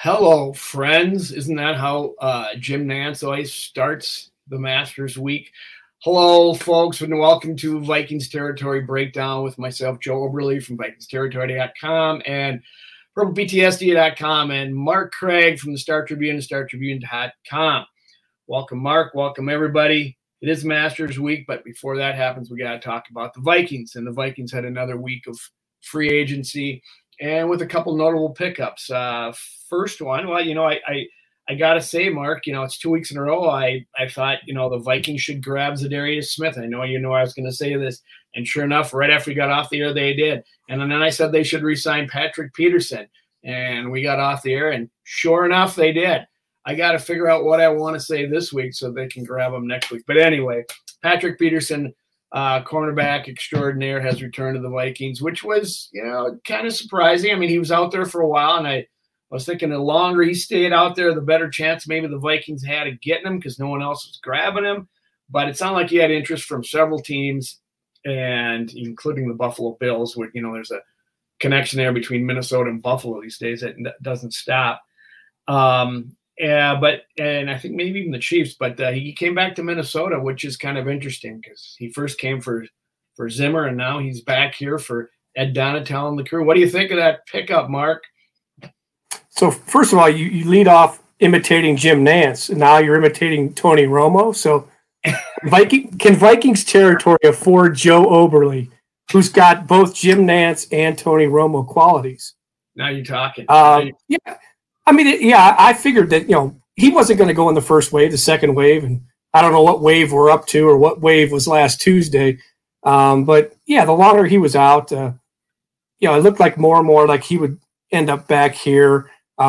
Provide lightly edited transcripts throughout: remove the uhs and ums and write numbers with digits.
Hello, friends. Isn't that how Jim Nantz always starts the Masters week? Hello, folks, and welcome to Vikings Territory Breakdown with myself, Joe Oberle from VikingsTerritory.com and PurplePTSD.com, and Mark Craig from the Star Tribune and StarTribune.com. Welcome, Mark. Welcome, everybody. It is Masters week, but before that happens, we got to talk about the Vikings. And the Vikings had another week of free agency, and with a couple notable pickups. First one, well, I got to say, Mark, it's 2 weeks in a row. I thought, the Vikings should grab Za'Darius Smith. I know I was going to say this. And sure enough, right after we got off the air, they did. And then I said they should re-sign Patrick Peterson. And we got off the air, and sure enough, they did. I got to figure out what I want to say this week so they can grab him next week. But anyway, Patrick Peterson, cornerback extraordinaire, has returned to the Vikings, which was, kind of surprising. I mean, he was out there for a while, and I was thinking the longer he stayed out there, the better chance maybe the Vikings had of getting him because no one else was grabbing him. But it sounded like he had interest from several teams, and including the Buffalo Bills, where, there's a connection there between Minnesota and Buffalo these days that doesn't stop. And I think maybe even the Chiefs, but he came back to Minnesota, which is kind of interesting because he first came for Zimmer, and now he's back here for Ed Donatell and the crew. What do you think of that pickup, Mark? So first of all, you lead off imitating Jim Nantz, and now you're imitating Tony Romo. So can Vikings Territory afford Joe Oberle, who's got both Jim Nantz and Tony Romo qualities? Now you're talking. Yeah. I figured that, he wasn't going to go in the first wave, the second wave, and I don't know what wave we're up to or what wave was last Tuesday. But, the longer he was out, it looked like more and more like he would end up back here.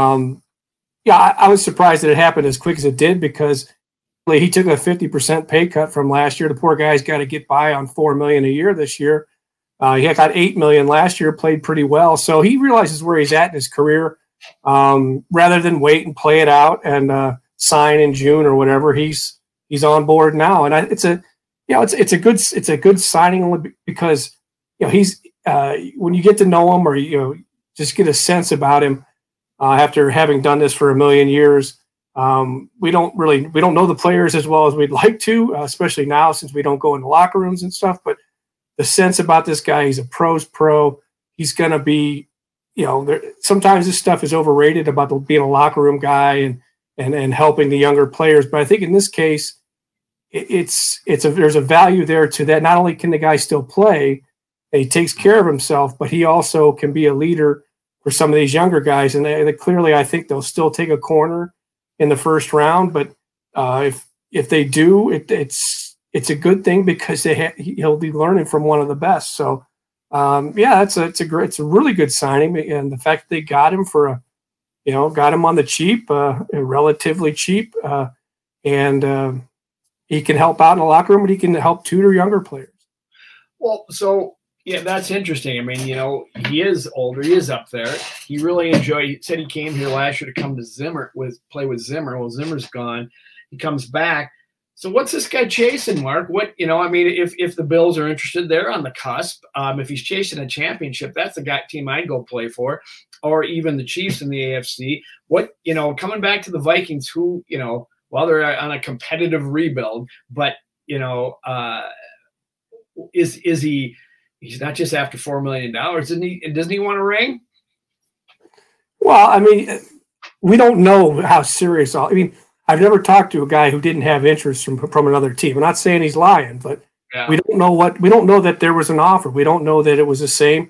I was surprised that it happened as quick as it did because he took a 50% pay cut from last year. The poor guy's got to get by on $4 million a year this year. He got $8 million last year, played pretty well. So he realizes where he's at in his career. Rather than wait and play it out and sign in June or whatever, he's on board now, and it's a good signing because he's when you get to know him or just get a sense about him after having done this for a million years. We don't know the players as well as we'd like to, especially now since we don't go into locker rooms and stuff. But the sense about this guy, he's a pro's pro. He's going to be. Sometimes this stuff is overrated about being a locker room guy and helping the younger players. But I think in this case, there's a value there to that. Not only can the guy still play, and he takes care of himself, but he also can be a leader for some of these younger guys. And they clearly, I think they'll still take a corner in the first round. But if they do, it's a good thing because he'll be learning from one of the best. So. It's a really good signing, and the fact that they got him got him on the cheap, relatively cheap, and he can help out in the locker room, but he can help tutor younger players. Well, so that's interesting. I mean, he is older, he is up there. He really he said he came here last year to come to Zimmer play with Zimmer. Well, Zimmer's gone. He comes back. So what's this guy chasing, Mark? If the Bills are interested, they're on the cusp. If he's chasing a championship, that's the team I'd go play for, or even the Chiefs in the AFC. Coming back to the Vikings, who, they're on a competitive rebuild, but, he's not just after $4 million, doesn't he want a ring? Well, we don't know how serious I've never talked to a guy who didn't have interest from another team. I'm not saying he's lying, but we don't know that there was an offer. We don't know that it was the same.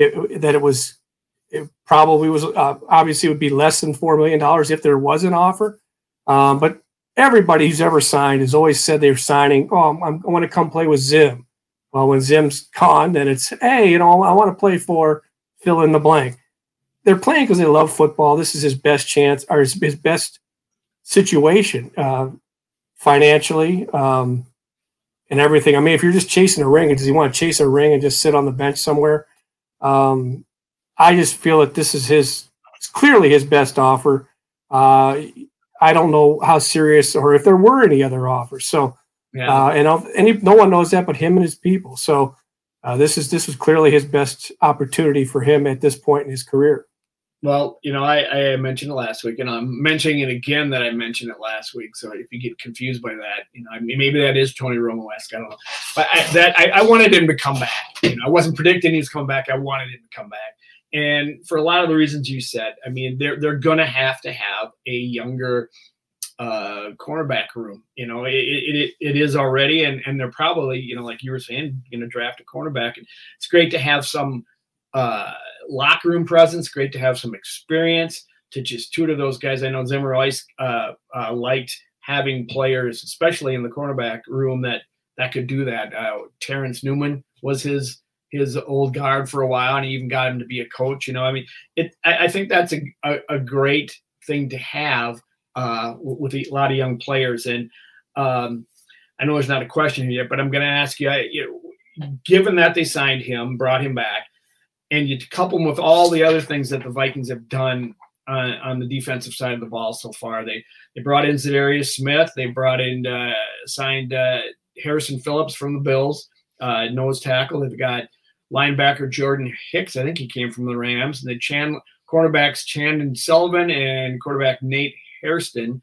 It probably was. Obviously, it would be less than $4 million if there was an offer. But everybody who's ever signed has always said they're signing. Oh, I want to come play with Zim. Well, when Zim's gone, then it's hey, I want to play for fill in the blank. They're playing because they love football. This is his best chance or his best situation financially and everything. If you're just chasing a ring, does he want to chase a ring and just sit on the bench somewhere? I just feel that it's clearly his best offer. I don't know how serious or if there were any other offers. So, no one knows that but him and his people. So this was clearly his best opportunity for him at this point in his career. Well, I mentioned it last week, and I'm mentioning it again that I mentioned it last week. So if you get confused by that, I mean, maybe that is Tony Romo-esque. I don't know. But I wanted him to come back. I wasn't predicting he was coming back. I wanted him to come back. And for a lot of the reasons you said, I mean, they're going to have a younger cornerback room. It is already, and they're probably, like you were saying, going to draft a cornerback. And it's great to have some locker room presence. Great to have some experience to just tutor those guys. I know Zimmer always liked having players, especially in the cornerback room, that could do that. Terrence Newman was his old guard for a while, and he even got him to be a coach. I mean, I think that's a great thing to have with a lot of young players. And I know there's not a question yet, but I'm going to ask you, given that they signed him, brought him back, and you couple them with all the other things that the Vikings have done on the defensive side of the ball so far. They brought in Za'Darius Smith. They brought in, signed Harrison Phillips from the Bills, nose tackle. They've got linebacker Jordan Hicks. I think he came from the Rams. And the cornerbacks Chandon Sullivan and quarterback Nate Hairston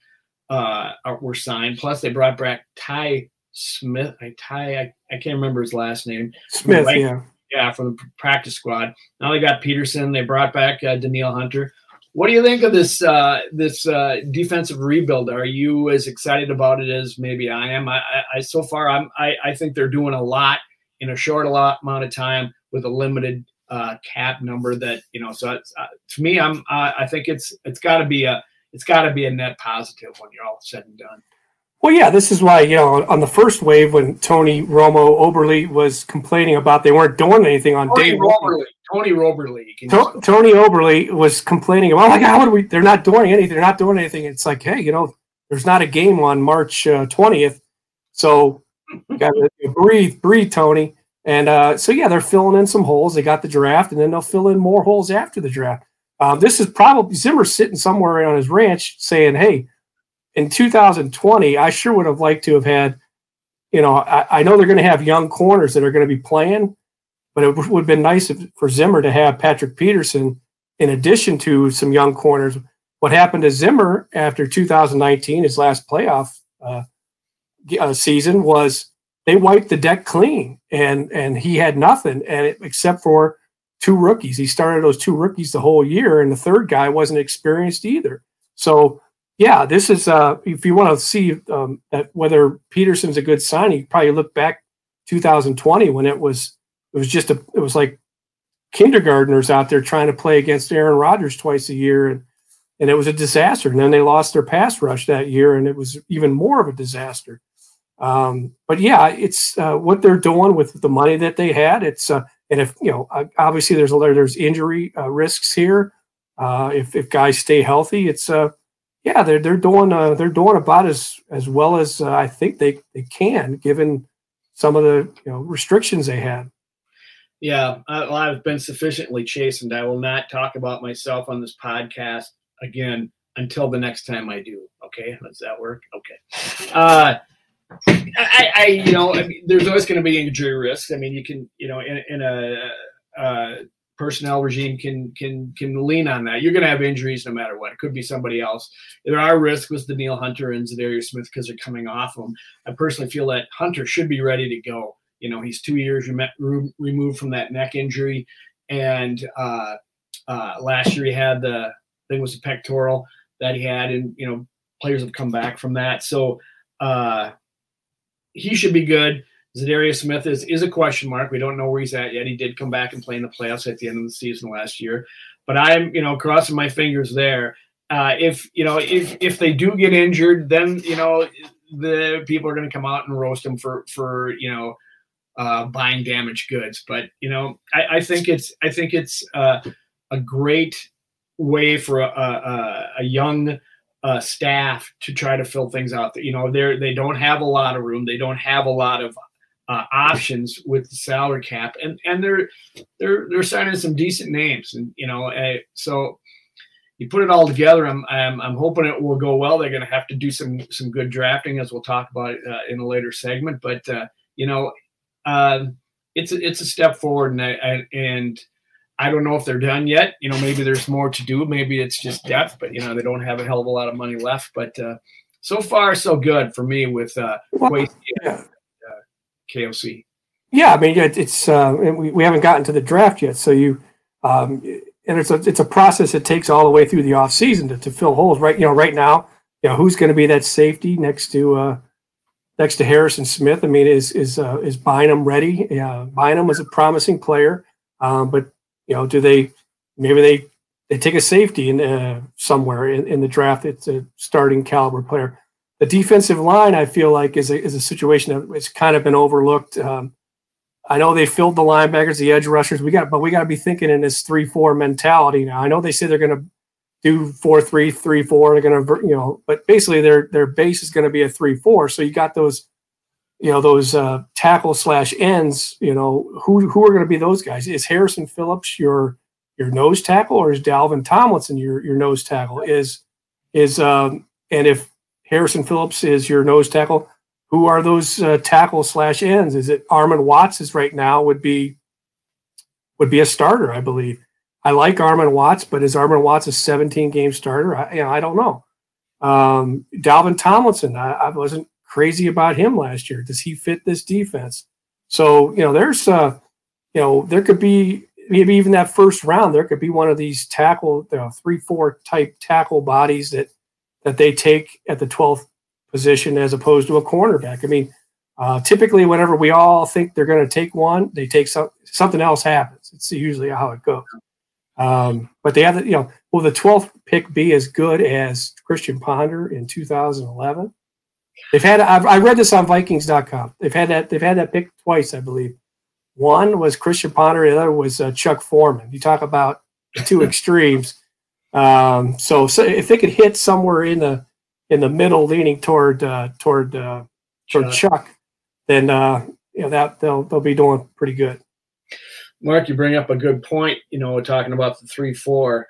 were signed. Plus, they brought back Ty Smith. I can't remember his last name. Smith, yeah. Yeah, from the practice squad. Now they got Peterson. They brought back Danielle Hunter. What do you think of this defensive rebuild? Are you as excited about it as maybe I am? So far, I think they're doing a lot in a short amount of time with a limited cap number. That So to me, I think it's got to be a net positive when you're all said and done. Well, yeah, this is why, on the first wave when Tony Romo Oberle was complaining about they weren't doing anything on day one. Tony Oberle. Tony Oberle was complaining about, they're not doing anything. They're not doing anything. It's like, hey, there's not a game on March 20th. So you got to breathe, Tony. And so, yeah, they're filling in some holes. They got the draft, and then they'll fill in more holes after the draft. This is probably Zimmer sitting somewhere on his ranch saying, hey, in 2020, I sure would have liked to have had, I know they're going to have young corners that are going to be playing, but it would have been nice for Zimmer to have Patrick Peterson in addition to some young corners. What happened to Zimmer after 2019, his last playoff season, was they wiped the deck clean, and he had nothing, except for two rookies. He started those two rookies the whole year, and the third guy wasn't experienced either. So, yeah, this is if you want to see that whether Peterson's a good sign, you probably look back 2020 when it was like kindergartners out there trying to play against Aaron Rodgers twice a year, and it was a disaster. And then they lost their pass rush that year, and it was even more of a disaster. But yeah, it's what they're doing with the money that they had. It's and if obviously there's injury risks here. If guys stay healthy, it's yeah, they're doing about as well as I think they can, given some of the restrictions they had. Yeah, I've been sufficiently chastened. I will not talk about myself on this podcast again until the next time I do. Okay, does that work? Okay. I mean, there's always going to be injury risks. I mean, you can, in a personnel regime can lean on that. You're going to have injuries no matter what. It could be somebody else. There are risks with Danielle Hunter and Za'Darius Smith because they're coming off them. I personally feel that Hunter should be ready to go. He's 2 years removed from that neck injury, and last year he had I think it was a pectoral that he had, and players have come back from that. So he should be good. Za'Darius Smith is a question mark. We don't know where he's at yet. He did come back and play in the playoffs at the end of the season last year, but I'm crossing my fingers there. If they do get injured, then the people are going to come out and roast them for buying damaged goods. But I think it's a great way for a young staff to try to fill things out. They don't have a lot of room. They don't have a lot of options with the salary cap, and they're signing some decent names, and so you put it all together. I'm hoping it will go well. They're going to have to do some good drafting, as we'll talk about in a later segment. But it's a step forward, and I don't know if they're done yet. Maybe there's more to do. Maybe it's just depth, but they don't have a hell of a lot of money left. But so far, so good for me with KOC. Yeah, I mean, it's we haven't gotten to the draft yet, so and it's a process that takes all the way through the off season to fill holes. Right, right now, who's going to be that safety next to Harrison Smith? I mean, is Bynum ready? Bynum was a promising player, but do they take a safety in somewhere in the draft? It's a starting caliber player. The defensive line, I feel like, is a situation that's kind of been overlooked. I know they filled the linebackers, the edge rushers. But we got to be thinking in this 3-4 mentality now. I know they say they're going to do 4-3, 3-4. They're going to, but basically their base is going to be a 3-4. So you got those, those tackle / ends. Who are going to be those guys? Is Harrison Phillips your nose tackle, or is Dalvin Tomlinson your nose tackle? And if Harrison Phillips is your nose tackle, who are those tackle / ends? Is it Armon Watts? Is right now would be a starter, I believe. I like Armon Watts, but is Armon Watts a 17-game starter? I don't know. Dalvin Tomlinson, I wasn't crazy about him last year. Does he fit this defense? So there's there could be maybe even that first round. There could be one of these tackle 3-4 type tackle bodies that they take at the 12th position as opposed to a cornerback. I mean, typically whenever we all think they're going to take one, they take something else happens. It's usually how it goes. But they have will the 12th pick be as good as Christian Ponder in 2011? I read this on Vikings.com. They've had that pick twice, I believe. One was Christian Ponder, the other was Chuck Foreman. You talk about the two extremes. So if they could hit somewhere in the middle, leaning toward Chuck, then that they'll be doing pretty good. Mark, you bring up a good point. Talking about the 3-4.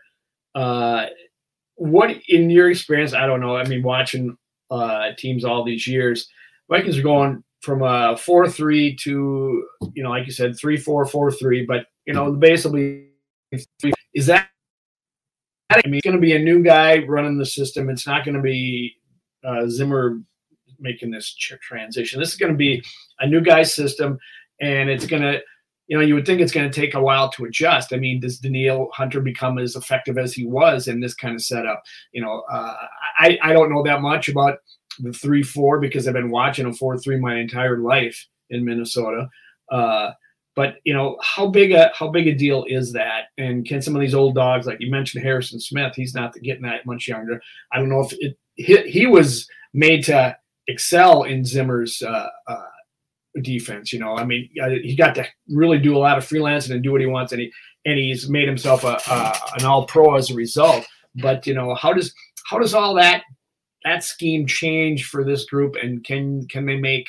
What, in your experience? I don't know. I mean, watching teams all these years, Vikings are going from a 4-3 to like you said, 3-4, 4-3. But basically, is that? I mean, it's going to be a new guy running the system. It's not going to be Zimmer making this transition. This is going to be a new guy's system, and it's going to, you would think it's going to take a while to adjust. I mean, does Danielle Hunter become as effective as he was in this kind of setup? I don't know that much about the 3-4 because I've been watching a 4-3 my entire life in Minnesota. But how big a deal is that? And can some of these old dogs, like you mentioned, Harrison Smith, he's not getting that much younger. I don't know if he was made to excel in Zimmer's defense. I mean, he got to really do a lot of freelancing and do what he wants, and he's made himself an all-pro as a result. But how does all that scheme change for this group, and can they make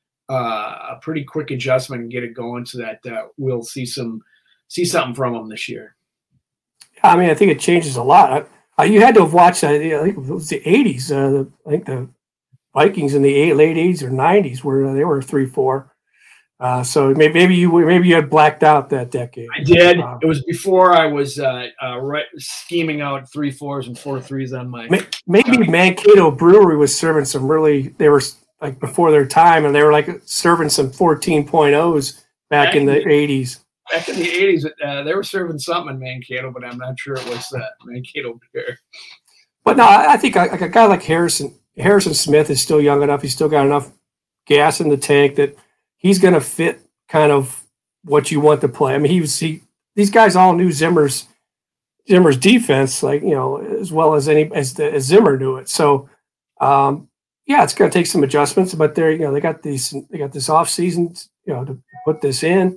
a pretty quick adjustment and get it going so that we'll see something from them this year? I mean, I think it changes a lot. You had to have watched, I think it was the 80s. I think the Vikings in the late 80s or 90s where they were 3-4. So maybe you had blacked out that decade. I did. It was before I was scheming out 3-4s and 4-3s on my. Maybe Mankato Brewery was serving some they were like before their time, and they were like serving some 14.0s back in the 80s. Back in the 80s, they were serving something in Mankato, but I'm not sure it was Mankato beer. But no, I think like a guy like Harrison Smith is still young enough. He's still got enough gas in the tank that he's going to fit kind of what you want to play. I mean, these guys all knew Zimmer's defense, like, as well as as Zimmer knew it. So, yeah, it's going to take some adjustments, but they got this off season, to put this in.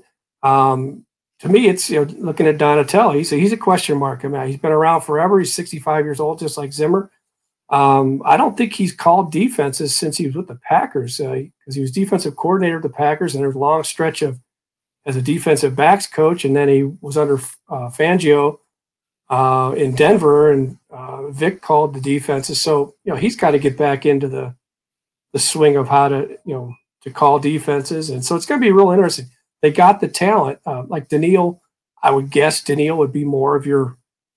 To me, it's, looking at Donatello, he's a question mark. I mean, he's been around forever. He's 65 years old, just like Zimmer. I don't think he's called defenses since he was with the Packers, because he was defensive coordinator of the Packers, and there was a long stretch as a defensive backs coach, and then he was under Fangio in Denver, and Vic called the defenses. So he's got to get back into the swing of how to call defenses, and so it's going to be real interesting. They got the talent, like Danielle. I would guess Daniil would be more of your,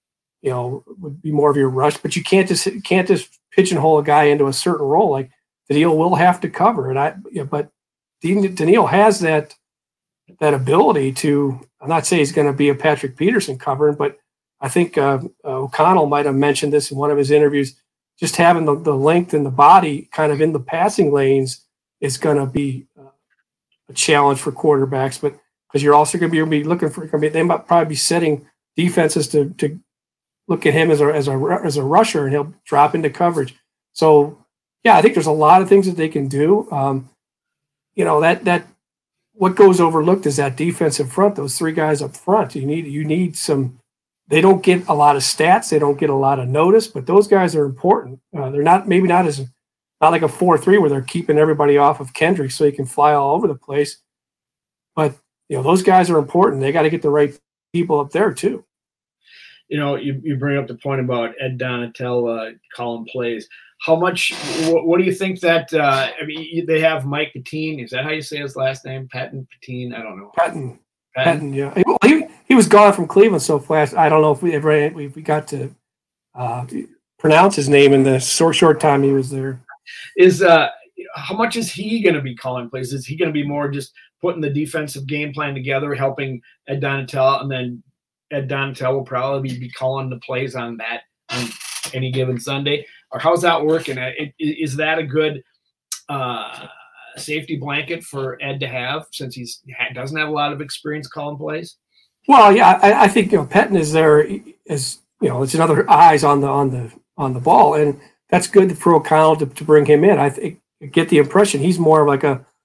rush, but you can't just pigeonhole a guy into a certain role. Like Daniil will have to cover, but Daniil has that ability to. I'm not saying he's going to be a Patrick Peterson covering, but I think O'Connell might have mentioned this in one of his interviews. Just having the length and the body kind of in the passing lanes is going to be a challenge for quarterbacks. But because you're also going to be looking for, they might probably be setting defenses to look at him as a rusher, and he'll drop into coverage. So yeah, I think there's a lot of things that they can do. That what goes overlooked is that defensive front. Those three guys up front. You need some. They don't get a lot of stats. They don't get a lot of notice, but those guys are important. They're not like a 4-3 where they're keeping everybody off of Kendrick so he can fly all over the place. But those guys are important. They got to get the right people up there too. You bring up the point about Ed Donatel calling plays. How much? What do you think that? They have Mike Pettine. Is that how you say his last name? Pettine. I don't know. Patton, yeah. He was gone from Cleveland so fast. I don't know if we got to pronounce his name in the short time he was there. How much is he going to be calling plays? Is he going to be more just putting the defensive game plan together, helping Ed Donatel, and then Ed Donatel will probably be calling the plays on any given Sunday? Or how's that working? Is that a good safety blanket for Ed to have, since he doesn't have a lot of experience calling plays? Well, yeah, I think Pettine is there as it's another eyes on the ball, and that's good for O'Connell to bring him in. I get the impression he's more of like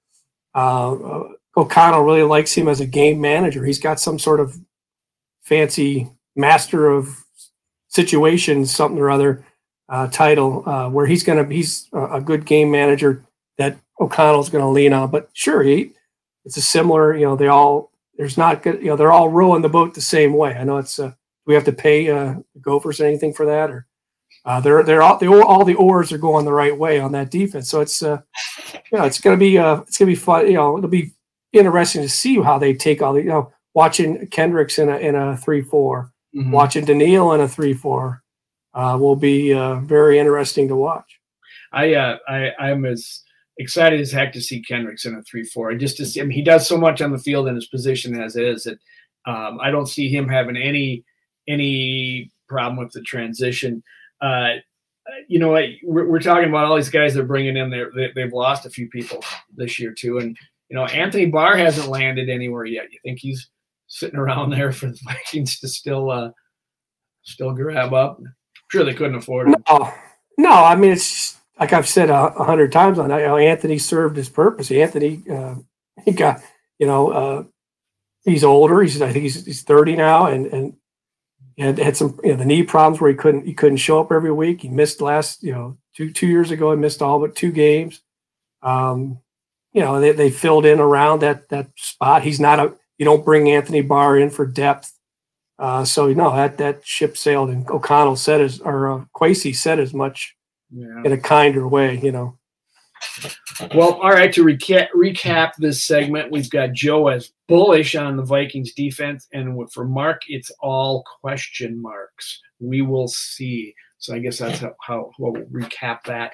O'Connell really likes him as a game manager. He's got some sort of fancy master of situations, something or other title, where he's a good game manager that O'Connell's going to lean on. But sure, it's a similar, they're all rowing the boat the same way. I know it's, we have to pay the Gophers anything for that, or all the oars are going the right way on that defense. So it's going to be fun. It'll be interesting to see how they take all the, watching Kendricks in a 3-4, mm-hmm. watching Daniil in a 3-4 will be very interesting to watch. I'm as excited as heck to see Kendricks in a 3-4. Just to see, he does so much on the field in his position as is that I don't see him having any problem with the transition. We're talking about all these guys they're bringing in. They've lost a few people this year too, and Anthony Barr hasn't landed anywhere yet. You think he's sitting around there for the Vikings to still grab up? I'm sure they couldn't afford him. No. I mean, it's like I've said 100 times on that. Anthony served his purpose. Anthony, he got, he's older. I think he's 30 now, and had some the knee problems where he couldn't show up every week. He missed last 2 years ago. He missed all but 2 games. They filled in around that spot. He's not you don't bring Anthony Barr in for depth. So that ship sailed, and O'Connell Kwesi said as much in a kinder way, Well, all right, to recap this segment, we've got Joe as bullish on the Vikings defense, and for Mark, it's all question marks. We will see. So I guess that's how we'll recap that.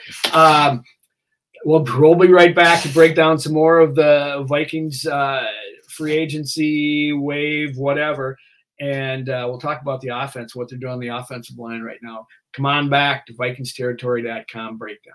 We'll be right back to break down some more of the Vikings free agency, wave, whatever. And we'll talk about the offense, what they're doing on the offensive line right now. Come on back to VikingsTerritory.com breakdown.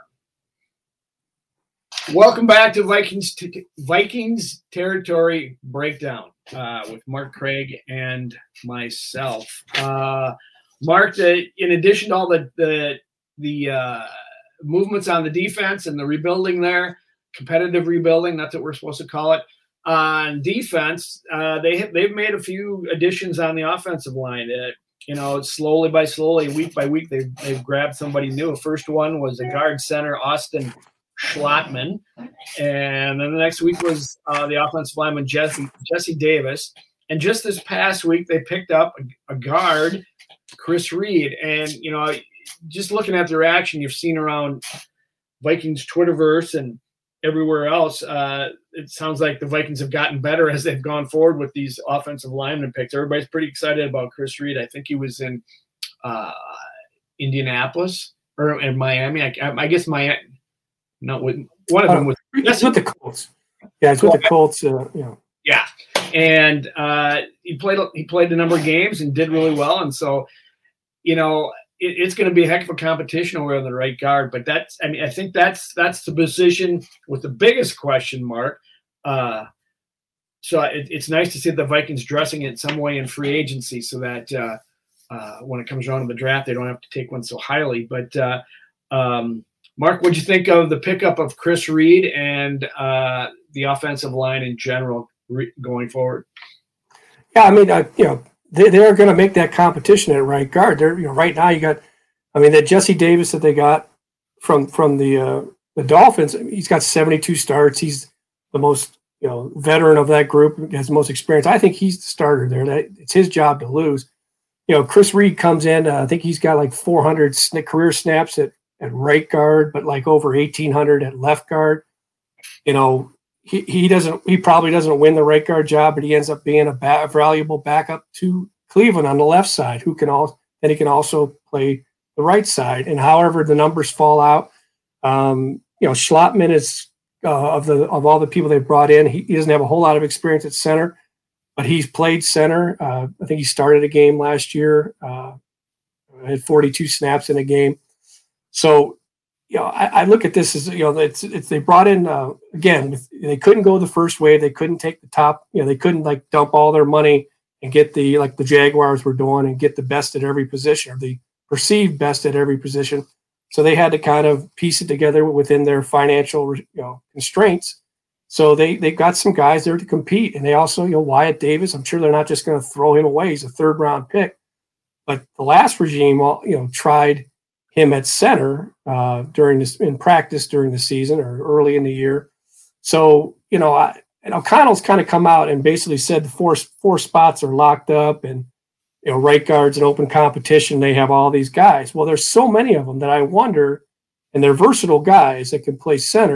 Welcome back to Vikings Territory Breakdown with Mark Craig and myself. Mark, in addition to all the movements on the defense and the rebuilding there, competitive rebuilding, that's what we're supposed to call it. On defense, they've made a few additions on the offensive line. Slowly, week by week, they've grabbed somebody new. The first one was a guard center, Austin Schlottman, and then the next week was the offensive lineman Jesse Davis. And just this past week, they picked up a guard, Chris Reed. And just looking at the reaction you've seen around Vikings Twitterverse and everywhere else, it sounds like the Vikings have gotten better as they've gone forward with these offensive lineman picks. Everybody's pretty excited about Chris Reed. I think he was in Indianapolis or in Miami. I guess Miami. No, one of them was. It's with the Colts. Yeah, it's with the Colts. Yeah, and he played a number of games and did really well, and so it's going to be a heck of a competition over on the right guard. But I think that's the position with the biggest question mark. So it's nice to see the Vikings dressing it in some way in free agency, so that when it comes around to the draft, they don't have to take one so highly. But Mark, what'd you think of the pickup of Chris Reed and the offensive line in general going forward? Yeah, I mean, they're going to make that competition at right guard. They're, right now you got, that Jesse Davis that they got from the Dolphins. He's got 72 starts. He's the most veteran of that group. Has the most experience. I think he's the starter there. It's his job to lose. Chris Reed comes in. I think he's got like 400 career snaps at right guard, but like over 1,800 at left guard. He probably doesn't win the right guard job, but he ends up being a valuable backup to Cleveland on the left side, he can also play the right side. And however the numbers fall out, Schlottman is of all the people they've brought in, he doesn't have a whole lot of experience at center, but he's played center. I think he started a game last year, had 42 snaps in a game. So, I look at this as, it's they brought in, again, they couldn't go the first wave. They couldn't take the top, they couldn't like dump all their money and get like the Jaguars were doing and get the best at every position or the perceived best at every position. So they had to kind of piece it together within their financial, constraints. So they got some guys there to compete. And they also, Wyatt Davis, I'm sure they're not just going to throw him away. He's a 3rd round pick. But the last regime, tried him at center in practice during the season or early in the year. So, and O'Connell's kind of come out and basically said the four spots are locked up and, right guard's an open competition. They have all these guys. Well, there's so many of them that I wonder, and they're versatile guys that can play center.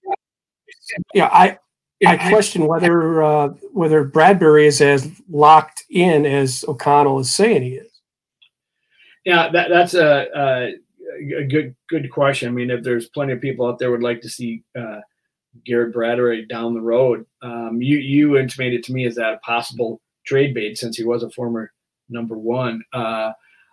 I question whether Bradbury is as locked in as O'Connell is saying he is. Yeah, that's a good question. I mean, if there's plenty of people out there would like to see Garrett Bradbury down the road, you intimated to me as that a possible trade bait since he was a former number one. I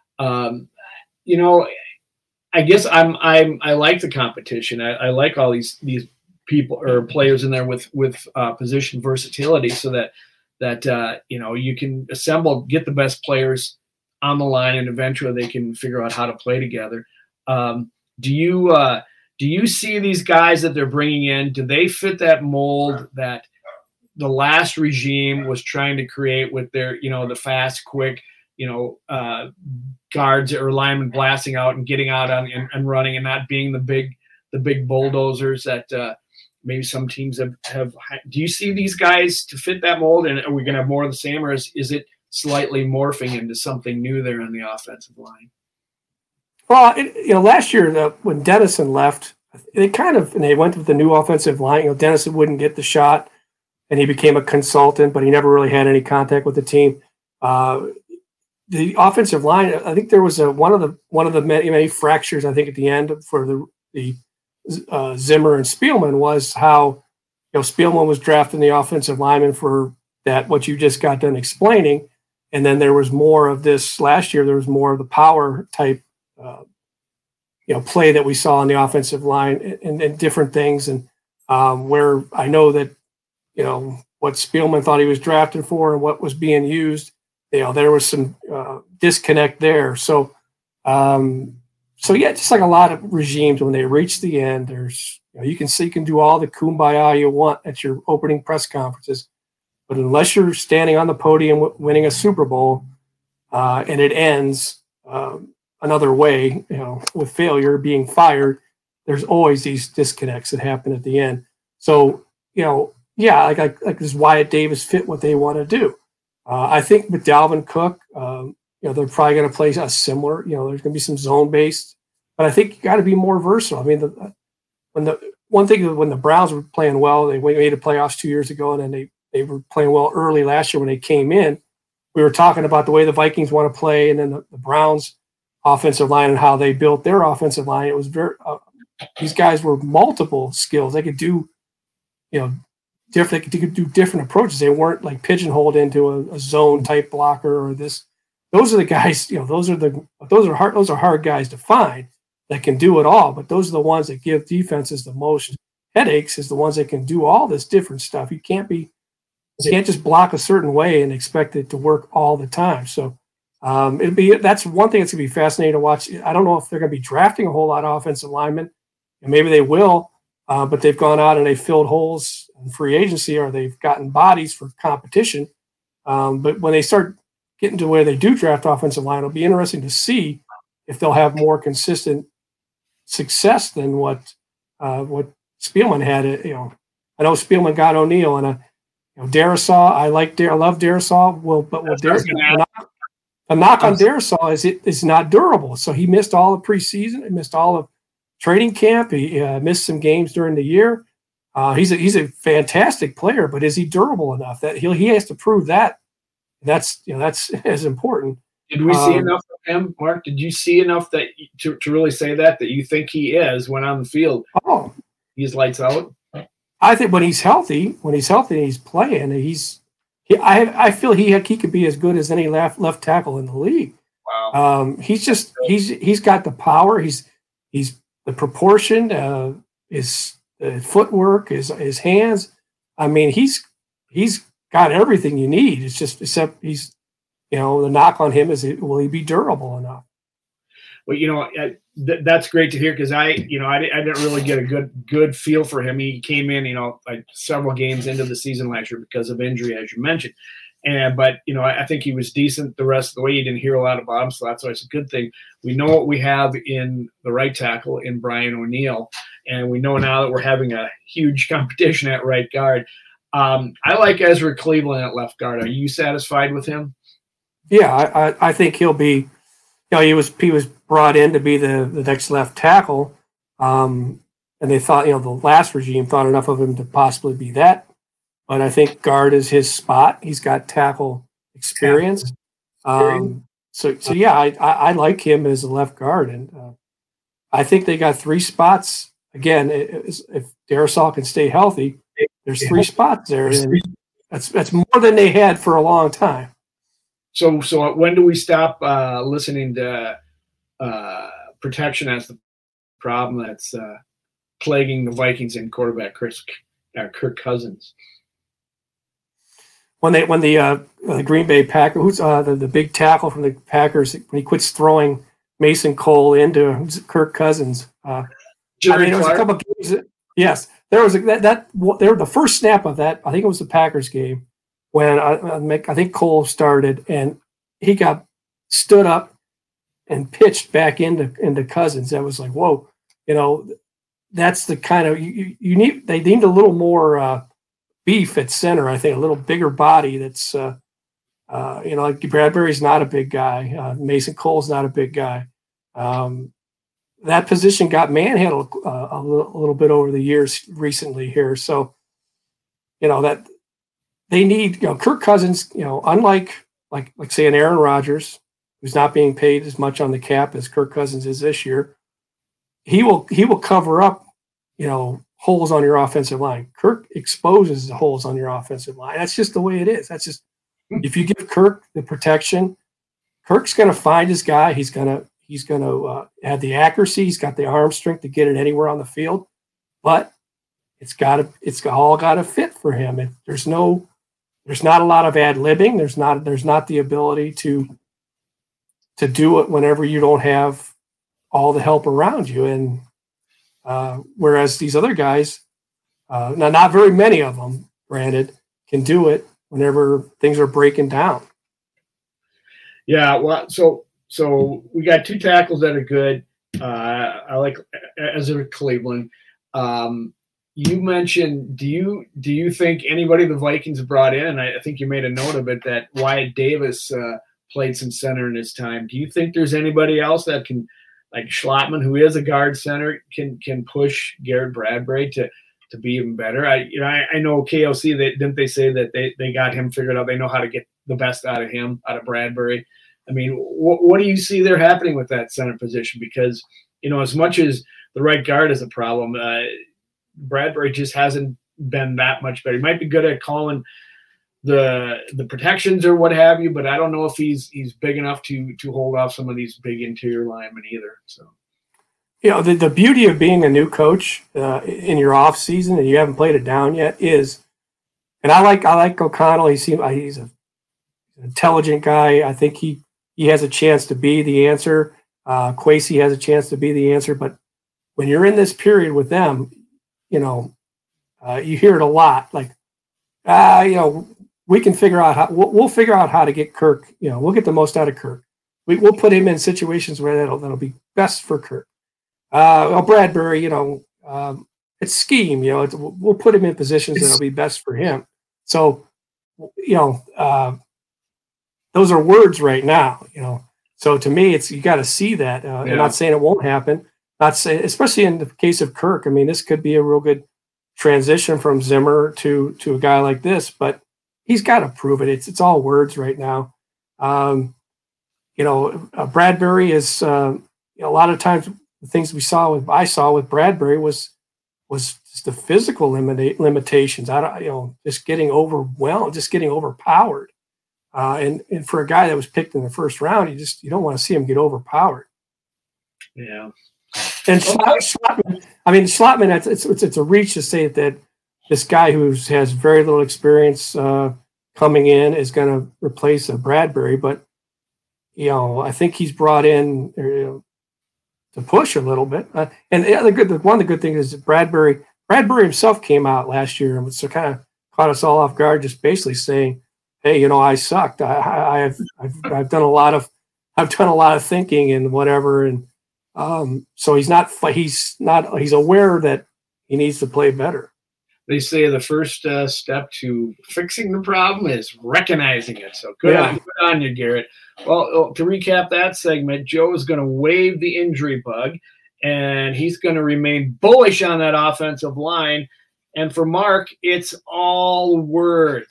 guess I like the competition. I like all these people or players in there with position versatility, so that you can get the best players on the line, and eventually they can figure out how to play together. Do you see these guys that they're bringing in? Do they fit that mold that the last regime was trying to create with their, the fast, quick, guards or linemen blasting out and getting out and running and not being the big bulldozers that maybe some teams have? Do you see these guys to fit that mold, and are we going to have more of the same, or is it slightly morphing into something new there on the offensive line? Well, last year when Dennison left, they went with the new offensive line. Dennison wouldn't get the shot, and he became a consultant, but he never really had any contact with the team. The offensive line, I think there was one of the many fractures. I think at the end for the Zimmer and Spielman was how Spielman was drafting the offensive lineman for that what you just got done explaining, and then there was more of this last year. There was more of the power type. Play that we saw on the offensive line and different things. And where I know that, what Spielman thought he was drafted for and what was being used, there was some disconnect there. So just like a lot of regimes, when they reach the end, there's, you can do all the kumbaya you want at your opening press conferences, but unless you're standing on the podium winning a Super Bowl and it ends, another way, with failure, being fired, there's always these disconnects that happen at the end. So, like this Wyatt Davis fit what they want to do. I think with Dalvin Cook, they're probably going to play a similar, there's going to be some zone based, but I think you got to be more versatile. I mean, when one thing when the Browns were playing well, they made the playoffs 2 years ago, and then they were playing well early last year when they came in. We were talking about the way the Vikings want to play, and then the Browns offensive line and how they built their offensive line. It was very these guys were multiple skills. They could do, different. They could do different approaches. They weren't like pigeonholed into a zone type blocker or this. Those are the guys. Those are hard. Those are hard guys to find that can do it all. But those are the ones that give defenses the most headaches. Is the ones that can do all this different stuff. You can't just block a certain way and expect it to work all the time. So that's one thing that's going to be fascinating to watch. I don't know if they're going to be drafting a whole lot of offensive linemen, and maybe they will, but they've gone out and they filled holes in free agency, or they've gotten bodies for competition. But when they start getting to where they do draft offensive line, it'll be interesting to see if they'll have more consistent success than what Spielman had. I know Spielman got O'Neal, and Darisaw. I love Darisaw. The knock on Darisaw is it's not durable. So he missed all of preseason. He missed all of training camp. He missed some games during the year. He's a fantastic player, but is he durable enough? That he has to prove that. That's as important. Did we see enough of him, Mark? Did you see enough that to really say that you think he is when on the field? Oh, he's lights out. I think when he's healthy, and he's playing, I feel he could be as good as any left tackle in the league. Wow. He's got the power. He's the proportion, his footwork, his hands. I mean, he's got everything you need. It's just except he's the knock on him is will he be durable enough? Well, that's great to hear because I didn't really get a good feel for him. He came in, like several games into the season last year because of injury, as you mentioned. But I think he was decent the rest of the way. You didn't hear a lot about him, so that's always a good thing. We know what we have in the right tackle in Brian O'Neal, and we know now that we're having a huge competition at right guard. I like Ezra Cleveland at left guard. Are you satisfied with him? Yeah, I think he'll be. He was brought in to be the next left tackle, and they thought the last regime thought enough of him to possibly be that. But I think guard is his spot. He's got tackle experience. So yeah, I like him as a left guard, and I think they got 3 spots. Again, if Darisaw can stay healthy, there's 3 spots there, and that's more than they had for a long time. So when do we stop listening to protection as the problem that's plaguing the Vikings and quarterback Kirk Cousins? When the Green Bay Packers, who's the big tackle from the Packers, when he quits throwing Mason Cole into Kirk Cousins, there was a couple of games. Yes, there was the first snap of that. I think it was the Packers game when I think Cole started and he got stood up and pitched back into Cousins. That was like, whoa, that's the kind of you need. They need a little more beef at center. I think a little bigger body. That's like Bradbury's not a big guy. Mason Cole's not a big guy. That position got manhandled a little bit over the years recently here. So, that they need, Kirk Cousins, unlike like say an Aaron Rodgers, who's not being paid as much on the cap as Kirk Cousins is this year. He will cover up, holes on your offensive line. Kirk exposes the holes on your offensive line. That's just the way it is. That's just, if you give Kirk the protection, Kirk's going to find his guy. He's going to have the accuracy. He's got the arm strength to get it anywhere on the field, but it's all got to fit for him. There's not a lot of ad-libbing. There's not the ability to do it whenever you don't have all the help around you. And whereas these other guys, now not very many of them, granted, can do it whenever things are breaking down. Yeah, well, so we got 2 tackles that are good. I like Ezra Cleveland. You mentioned, do you think anybody the Vikings brought in, and I think you made a note of it, that Wyatt Davis played some center in his time. Do you think there's anybody else that can like Schlottman, who is a guard center, can push Garrett Bradbury to be even better. I know KOC, didn't they say that they got him figured out? They know how to get the best out of him, out of Bradbury. I mean, what do you see there happening with that center position? Because, as much as the right guard is a problem, Bradbury just hasn't been that much better. He might be good at calling the protections or what have you, but I don't know if he's big enough to hold off some of these big interior linemen either. So, the beauty of being a new coach in your off season and you haven't played it down yet is, and I like O'Connell. He's an intelligent guy. I think he has a chance to be the answer. Kwesi has a chance to be the answer. But when you're in this period with them, you hear it a lot. Like, we can figure out how we'll figure out how to get Kirk. We'll get the most out of Kirk. We'll put him in situations where that'll be best for Kirk. Bradbury, it's scheme. We'll put him in positions that'll be best for him. So, those are words right now. So to me, you got to see that. I'm not saying it won't happen. Not saying, especially in the case of Kirk. I mean, this could be a real good transition from Zimmer to a guy like this, but he's got to prove it. It's all words right now. Bradbury is a lot of times the things I saw with Bradbury was just the physical limitations. Just getting overwhelmed, just getting overpowered. And for a guy that was picked in the first round, you don't want to see him get overpowered. Yeah. And Schlottman, it's a reach to say that this guy who has very little experience coming in is going to replace a Bradbury, but I think he's brought in to push a little bit. And one of the good things is that Bradbury himself came out last year and so kind of caught us all off guard, just basically saying, "Hey, I sucked. I've done a lot of thinking and whatever." And so he's aware that he needs to play better. They say the first step to fixing the problem is recognizing it. So good on you, Garrett. Well, to recap that segment, Joe is going to wave the injury bug, and he's going to remain bullish on that offensive line. And for Mark, it's all words.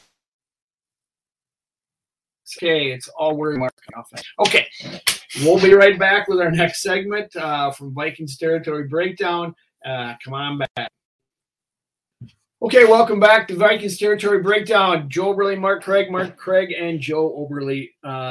Okay, it's all word. Mark. Okay, we'll be right back with our next segment from Vikings Territory Breakdown. Come on back. Okay, welcome back to Vikings Territory Breakdown. Joe Oberle, Mark Craig, and Joe Oberle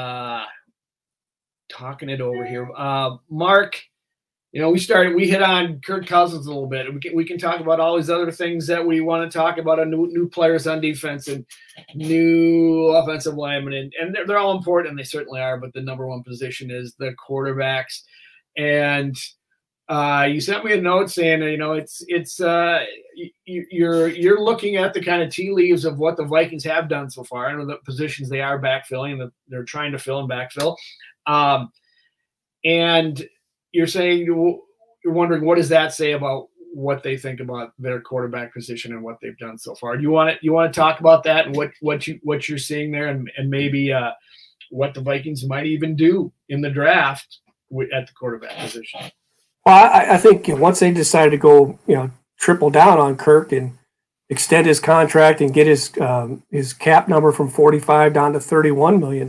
talking it over here. Mark, we hit on Kirk Cousins a little bit. We can talk about all these other things that we want to talk about, new players on defense and new offensive linemen, and they're all important, and they certainly are, but the number one position is the quarterbacks. And you sent me a note saying, you're looking at the kind of tea leaves of what the Vikings have done so far. I know the positions they are backfilling, that they're trying to fill and backfill. And you're saying you're wondering, what does that say about what they think about their quarterback position and what they've done so far? Do you want to talk about that and what you're seeing there, and maybe what the Vikings might even do in the draft at the quarterback position? Well, I think once they decided to go, triple down on Kirk and extend his contract and get his cap number from $45 down to $31 million,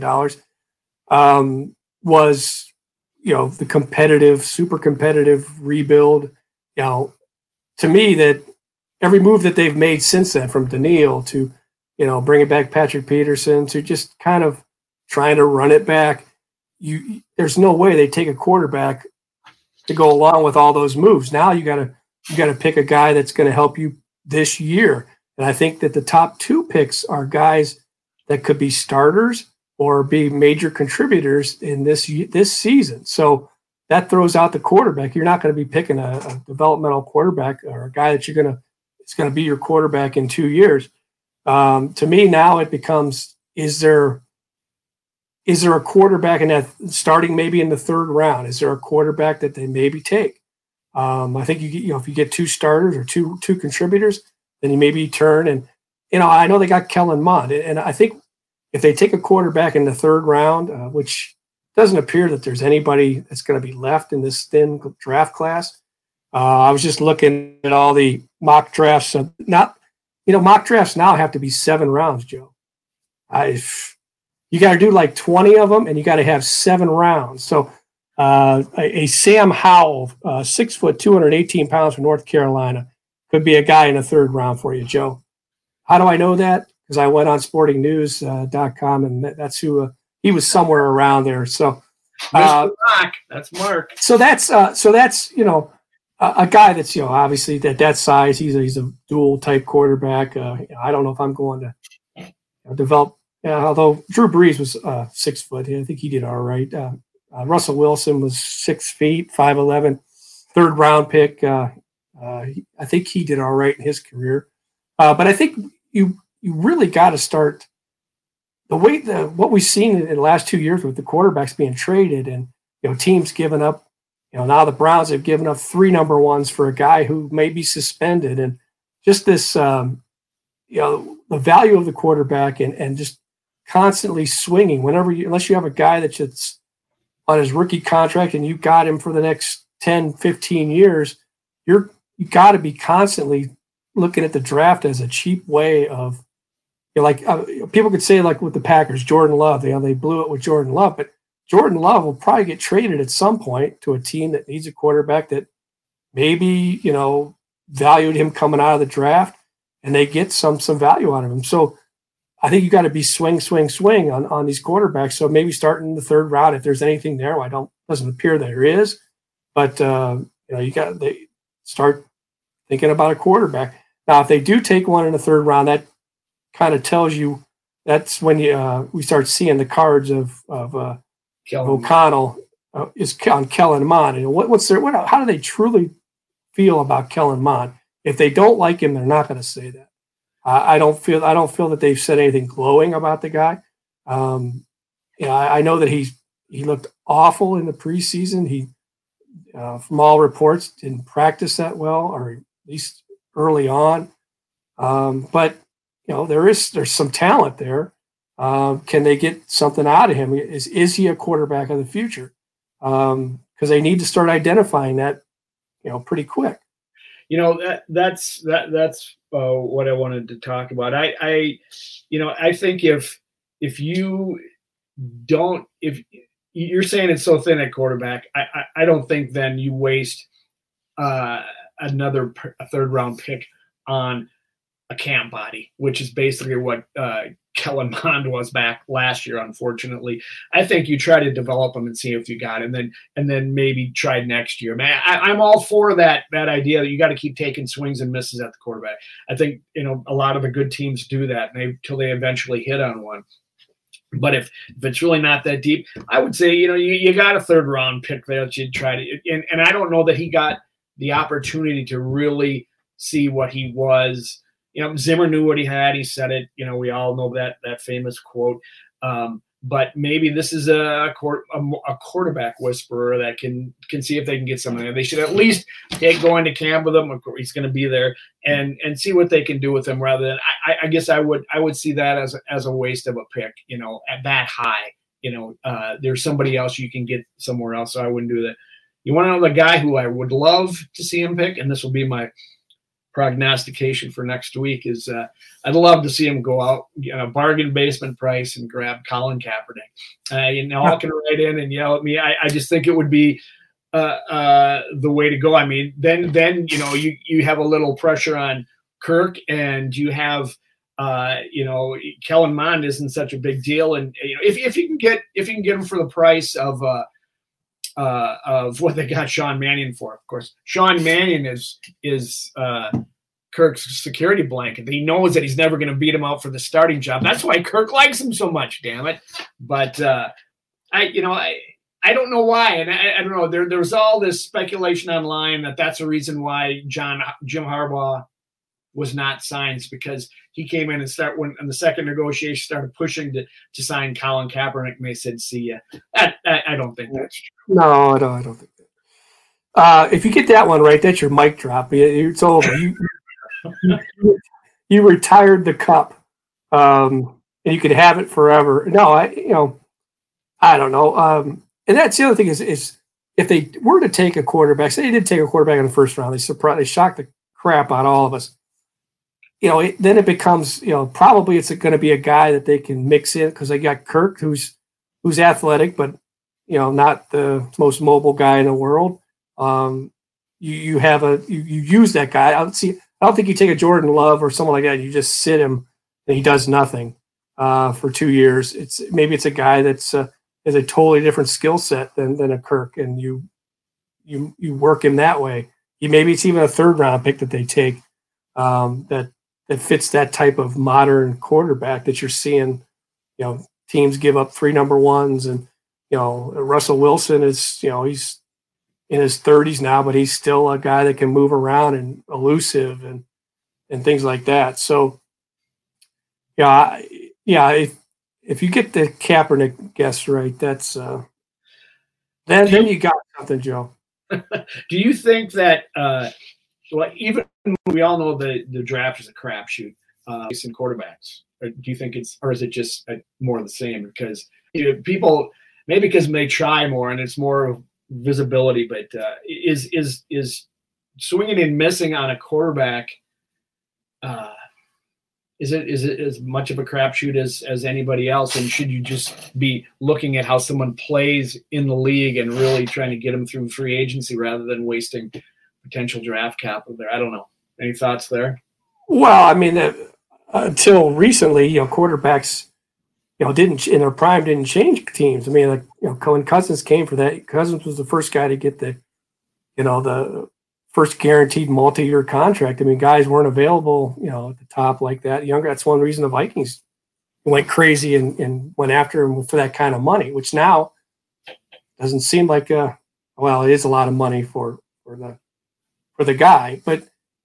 was the super competitive rebuild. To me, that every move that they've made since then, from Daniil to bringing back Patrick Peterson to just kind of trying to run it back, there's no way they take a quarterback to go along with all those moves. Now you got to pick a guy that's going to help you this year. And I think that the top two picks are guys that could be starters or be major contributors in this season. So that throws out the quarterback. You're not going to be picking a developmental quarterback or a guy that it's going to be your quarterback in 2 years. To me now it becomes, is there a quarterback in that starting maybe in the third round? Is there a quarterback that they maybe take? I think if you get two starters or two contributors, then you maybe turn and I know they got Kellen Mond, and I think if they take a quarterback in the third round, which doesn't appear that there's anybody that's going to be left in this thin draft class. I was just looking at all the mock drafts. Mock drafts now have to be 7 rounds, Joe. You got to do like 20 of them, and you got to have 7 rounds. So a Sam Howell, 6 foot, 218 pounds from North Carolina, could be a guy in the 3rd round for you, Joe. How do I know that? Because I went on sportingnews.com, and that's who he was somewhere around there. So that's Mark. So that's a guy that's obviously that size. He's a dual type quarterback. I don't know if I'm going to develop. Although Drew Brees was 6 foot, I think he did all right. Russell Wilson was 6 feet, 5'11", 3rd round pick. I think he did all right in his career. But I think you really got to start the way what we've seen in the last 2 years with the quarterbacks being traded and teams giving up. Now the Browns have given up 3 number ones for a guy who may be suspended, and just this the value of the quarterback and just constantly swinging unless you have a guy that's just on his rookie contract and you got him for the next 10, 15 years, you got to be constantly looking at the draft as a cheap way of, people could say like with the Packers, Jordan Love, they blew it with Jordan Love, but Jordan Love will probably get traded at some point to a team that needs a quarterback that maybe, valued him coming out of the draft, and they get some value out of him. So I think you got to be swing on these quarterbacks. So maybe starting in the 3rd round, if there's anything there. Doesn't appear there is, but they start thinking about a quarterback. Now, if they do take one in the 3rd round, that kind of tells you that's when we start seeing the cards of O'Connell is on Kellen Mond. How do they truly feel about Kellen Mond? If they don't like him, they're not going to say that. I don't feel that they've said anything glowing about the guy. I know that he looked awful in the preseason. He, from all reports, didn't practice that well, or at least early on. But there's some talent there. Can they get something out of him? Is he a quarterback of the future? Because they need to start identifying that, pretty quick. That's what I wanted to talk about. I think if you're saying it's so thin at quarterback, I don't think then you waste a 3rd round pick on a camp body, which is basically what Kellen Mond was back last year. Unfortunately, I think you try to develop him and see if you got him, and then maybe try next year. Man, I'm all for that idea that you got to keep taking swings and misses at the quarterback. I think a lot of the good teams do that until they eventually hit on one. But if it's really not that deep, I would say you got a 3rd round pick there that you'd try to. And I don't know that he got the opportunity to really see what he was. Zimmer knew what he had. He said it. We all know that famous quote. But maybe this is a quarterback whisperer that can see if they can get something. They should at least go into camp with him. Of course, he's going to be there and see what they can do with him. Rather than, I guess I would see that as a waste of a pick. At that high. There's somebody else you can get somewhere else. So I wouldn't do that. You want to know the guy who I would love to see him pick, and this will be my prognostication for next week, is I'd love to see him go out a bargain basement price and grab Colin Kaepernick. All can write in and yell at me. I just think it would be the way to go. I mean, then you have a little pressure on Kirk, and you have Kellen Mond isn't such a big deal, and if you can get him for the price of what they got Sean Mannion for. Of course, Sean Mannion is Kirk's security blanket. He knows that he's never going to beat him out for the starting job. That's why Kirk likes him so much. Damn it! But I don't know why, and I don't know. There was all this speculation online that's the reason why Jim Harbaugh was not signed, because he came in and when the second negotiation started pushing to sign Colin Kaepernick, and they said, "See ya." I don't think that's true. No, I don't think that. If you get that one right, that's your mic drop. It's over. You retired the cup, and you could have it forever. No, I don't know. And that's the other thing is if they were to take a quarterback, say they did take a quarterback in the first round, they shocked the crap out of all of us. Then it becomes, probably it's going to be a guy that they can mix in because they got Kirk, who's athletic, but not the most mobile guy in the world. You use that guy. I don't think you take a Jordan Love or someone like that. You just sit him and he does nothing for 2 years. Maybe it's a guy that's has a totally different skill set than a Kirk, and you work him that way. Maybe it's even a third round pick that they take that fits that type of modern quarterback that you're seeing. Teams give up 3 number ones, and Russell Wilson is he's in his 30s now, but he's still a guy that can move around and elusive and things like that. So, if you get the Kaepernick guess right, that's then you got something, Joe. Do you think that even we all know the draft is a crapshoot, some quarterbacks? Or do you think is it just more of the same? Because people maybe because they try more and it's more visibility, but is swinging and missing on a quarterback? Is it as much of a crapshoot as anybody else? And should you just be looking at how someone plays in the league and really trying to get them through free agency rather than wasting potential draft capital there? I don't know. Any thoughts there? Well, I mean, until recently, quarterbacks, didn't in their prime didn't change teams. I mean, when Cousins came for that, Cousins was the first guy to get the first guaranteed multi-year contract. I mean, guys weren't available, at the top like that. That's one reason the Vikings went crazy and went after him for that kind of money, which now doesn't seem like it is a lot of money for the guy. But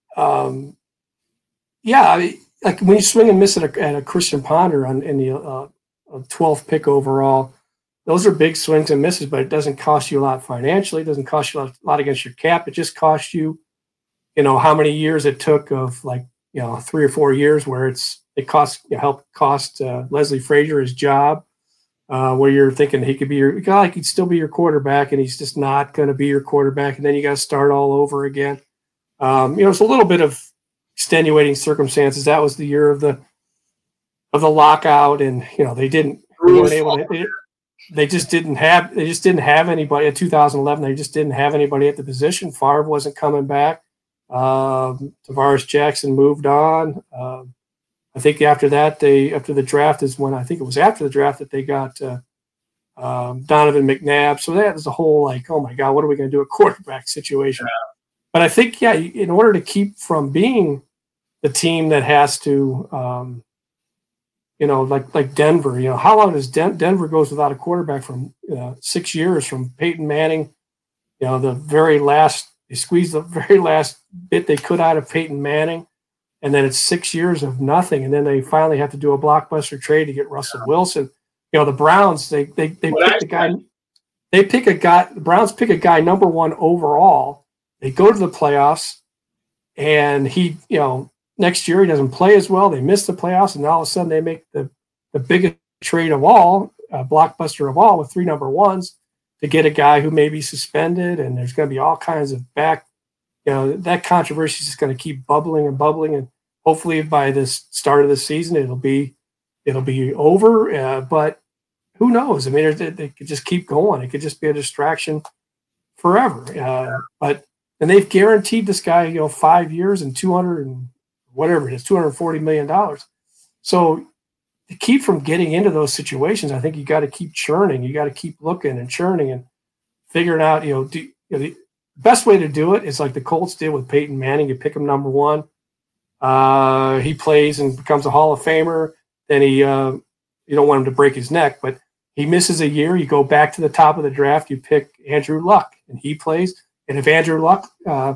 like when you swing and miss at a Christian Ponder in the 12th pick overall, those are big swings and misses, but it doesn't cost you a lot financially. It doesn't cost you a lot against your cap. It just costs you, how many years it took of 3 or 4 years where it helped cost Leslie Frazier his job, where you're thinking he could be he'd still be your quarterback, and he's just not going to be your quarterback, and then you got to start all over again. It's a little bit of extenuating circumstances. That was the year of the lockout, and they just didn't have anybody in 2011. They just didn't have anybody at the position. Favre wasn't coming back. Tavares Jackson moved on. I think after the draft is when that they got Donovan McNabb. So that was a whole oh my God, what are we going to do at quarterback situation? Yeah. But I think, in order to keep from being the team that has to, like Denver, how long does Denver goes without a quarterback from 6 years from Peyton Manning, they squeezed the very last bit they could out of Peyton Manning. And then it's 6 years of nothing. And then they finally have to do a blockbuster trade to get Russell Wilson. The Browns, they pick the guy. The Browns pick a guy number 1 overall. They go to the playoffs, and he, next year he doesn't play as well. They miss the playoffs, and all of a sudden they make the biggest trade of all, blockbuster of all, with 3 number 1s to get a guy who may be suspended, and there's going to be all kinds of that controversy is just going to keep bubbling and bubbling, and hopefully by the start of the season it'll be over. But who knows? I mean, they could just keep going. It could just be a distraction forever. And they've guaranteed this guy, 5 years and $240 million. So to keep from getting into those situations, I think you got to keep churning. You got to keep looking and churning and figuring out, the best way to do it is like the Colts did with Peyton Manning. You pick him number 1. He plays and becomes a Hall of Famer. Then you don't want him to break his neck, but he misses a year. You go back to the top of the draft. You pick Andrew Luck, and he plays. And if Andrew Luck,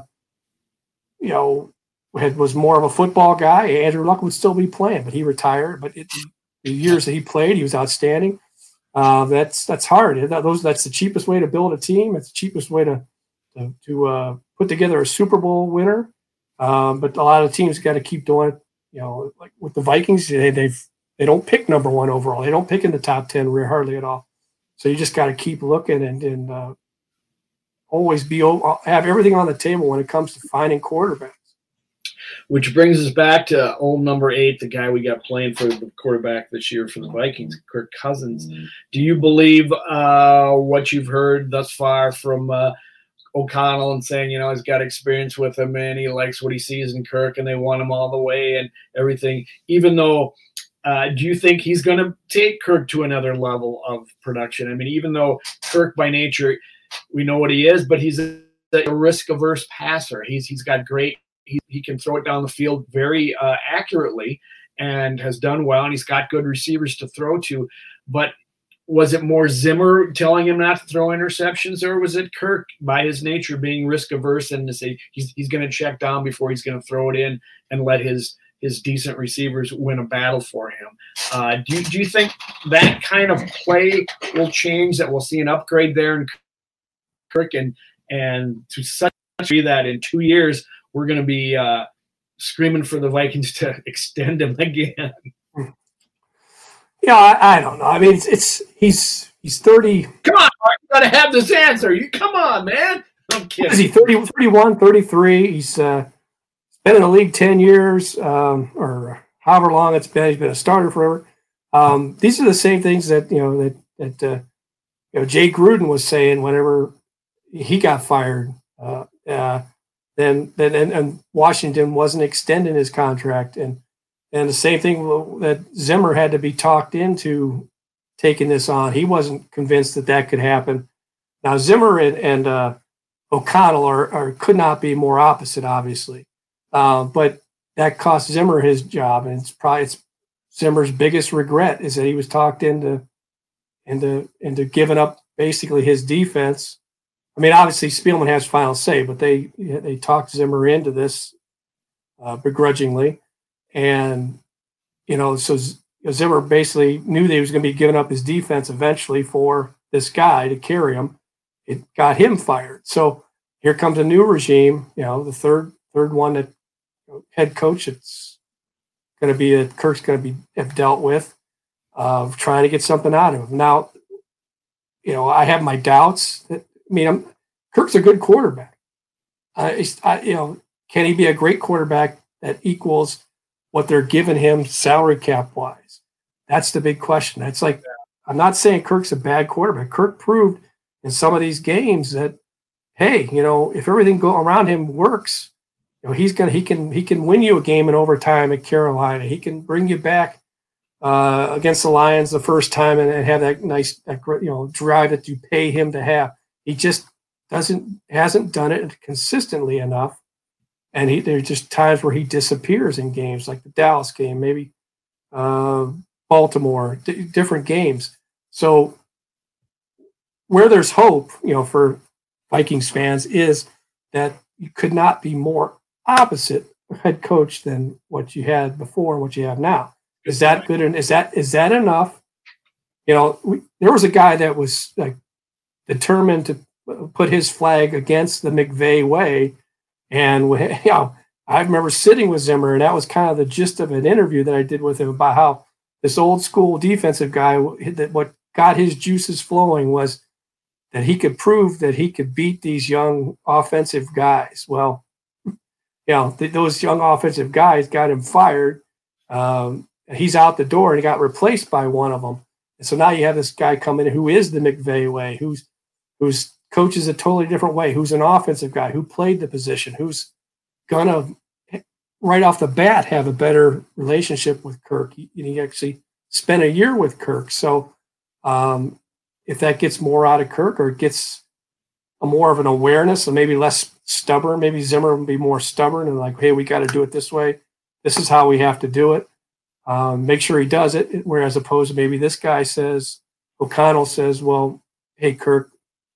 was more of a football guy, Andrew Luck would still be playing, but he retired. But the years that he played, he was outstanding. That's hard. That's the cheapest way to build a team. It's the cheapest way to put together a Super Bowl winner. But a lot of teams got to keep doing it. Like with the Vikings, they don't pick number 1 overall. They don't pick in the top 10 hardly at all. So you just got to keep looking and always have everything on the table when it comes to finding quarterbacks. Which brings us back to old number 8, the guy we got playing for the quarterback this year for the Vikings, Kirk Cousins. Do you believe what you've heard thus far from O'Connell and saying, he's got experience with him and he likes what he sees in Kirk and they want him all the way and everything, even though do you think he's going to take Kirk to another level of production? I mean, even though Kirk by nature, we know what he is, but he's a risk-averse passer. He's got great – he can throw it down the field very accurately and has done well, and he's got good receivers to throw to. But was it more Zimmer telling him not to throw interceptions, or was it Kirk, by his nature, being risk-averse and to say he's going to check down before he's going to throw it in and let his decent receivers win a battle for him? Do you think that kind of play will change, that we'll see an upgrade there in Kirk and to such a degree that in 2 years we're going to be screaming for the Vikings to extend him again? Yeah, I don't know. I mean, he's 30. Come on, Mark, you got to have this answer. Come on, man. I'm kidding. Is he 30, 31, 33? He's been in the league 10 years or however long it's been. He's been a starter forever. These are the same things that Jay Gruden was saying whenever he got fired. Then Washington wasn't extending his contract, and the same thing that Zimmer had to be talked into taking this on. He wasn't convinced that could happen. Now Zimmer and O'Connell could not be more opposite, obviously. But that cost Zimmer his job, and it's Zimmer's biggest regret is that he was talked into giving up basically his defense. I mean, obviously Spielman has final say, but they talked Zimmer into this begrudgingly, and so Zimmer basically knew that he was going to be giving up his defense eventually for this guy to carry him. It got him fired. So here comes a new regime. The third one that head coach it's going to be that Kirk's going to have dealt with of trying to get something out of him. Now, I have my doubts. Kirk's a good quarterback. Can he be a great quarterback that equals what they're giving him salary cap wise? That's the big question. It's like, I'm not saying Kirk's a bad quarterback. Kirk proved in some of these games that, hey, if everything around him works, he can win you a game in overtime at Carolina. He can bring you back against the Lions the first time and have that nice drive that you pay him to have. He just hasn't done it consistently enough, and there's just times where he disappears in games like the Dallas game, maybe Baltimore, different games. So where there's hope, for Vikings fans is that you could not be more opposite head coach than what you had before and what you have now. Is that good? And is that enough? There was a guy that was like determined to put his flag against the McVay way. And, I remember sitting with Zimmer, and that was kind of the gist of an interview that I did with him about how this old school defensive guy, that what got his juices flowing was that he could prove that he could beat these young offensive guys. Well, those young offensive guys got him fired. He's out the door and he got replaced by one of them. And so now you have this guy coming in who is the McVay way, who's coaches a totally different way, who's an offensive guy, who played the position, who's going to, right off the bat, have a better relationship with Kirk. He actually spent a year with Kirk. So if that gets more out of Kirk, or it gets more of an awareness and maybe less stubborn, maybe Zimmer will be more stubborn and like, hey, we got to do it this way. This is how we have to do it. Make sure he does it. Whereas opposed to maybe this guy says, O'Connell says, well, hey, Kirk,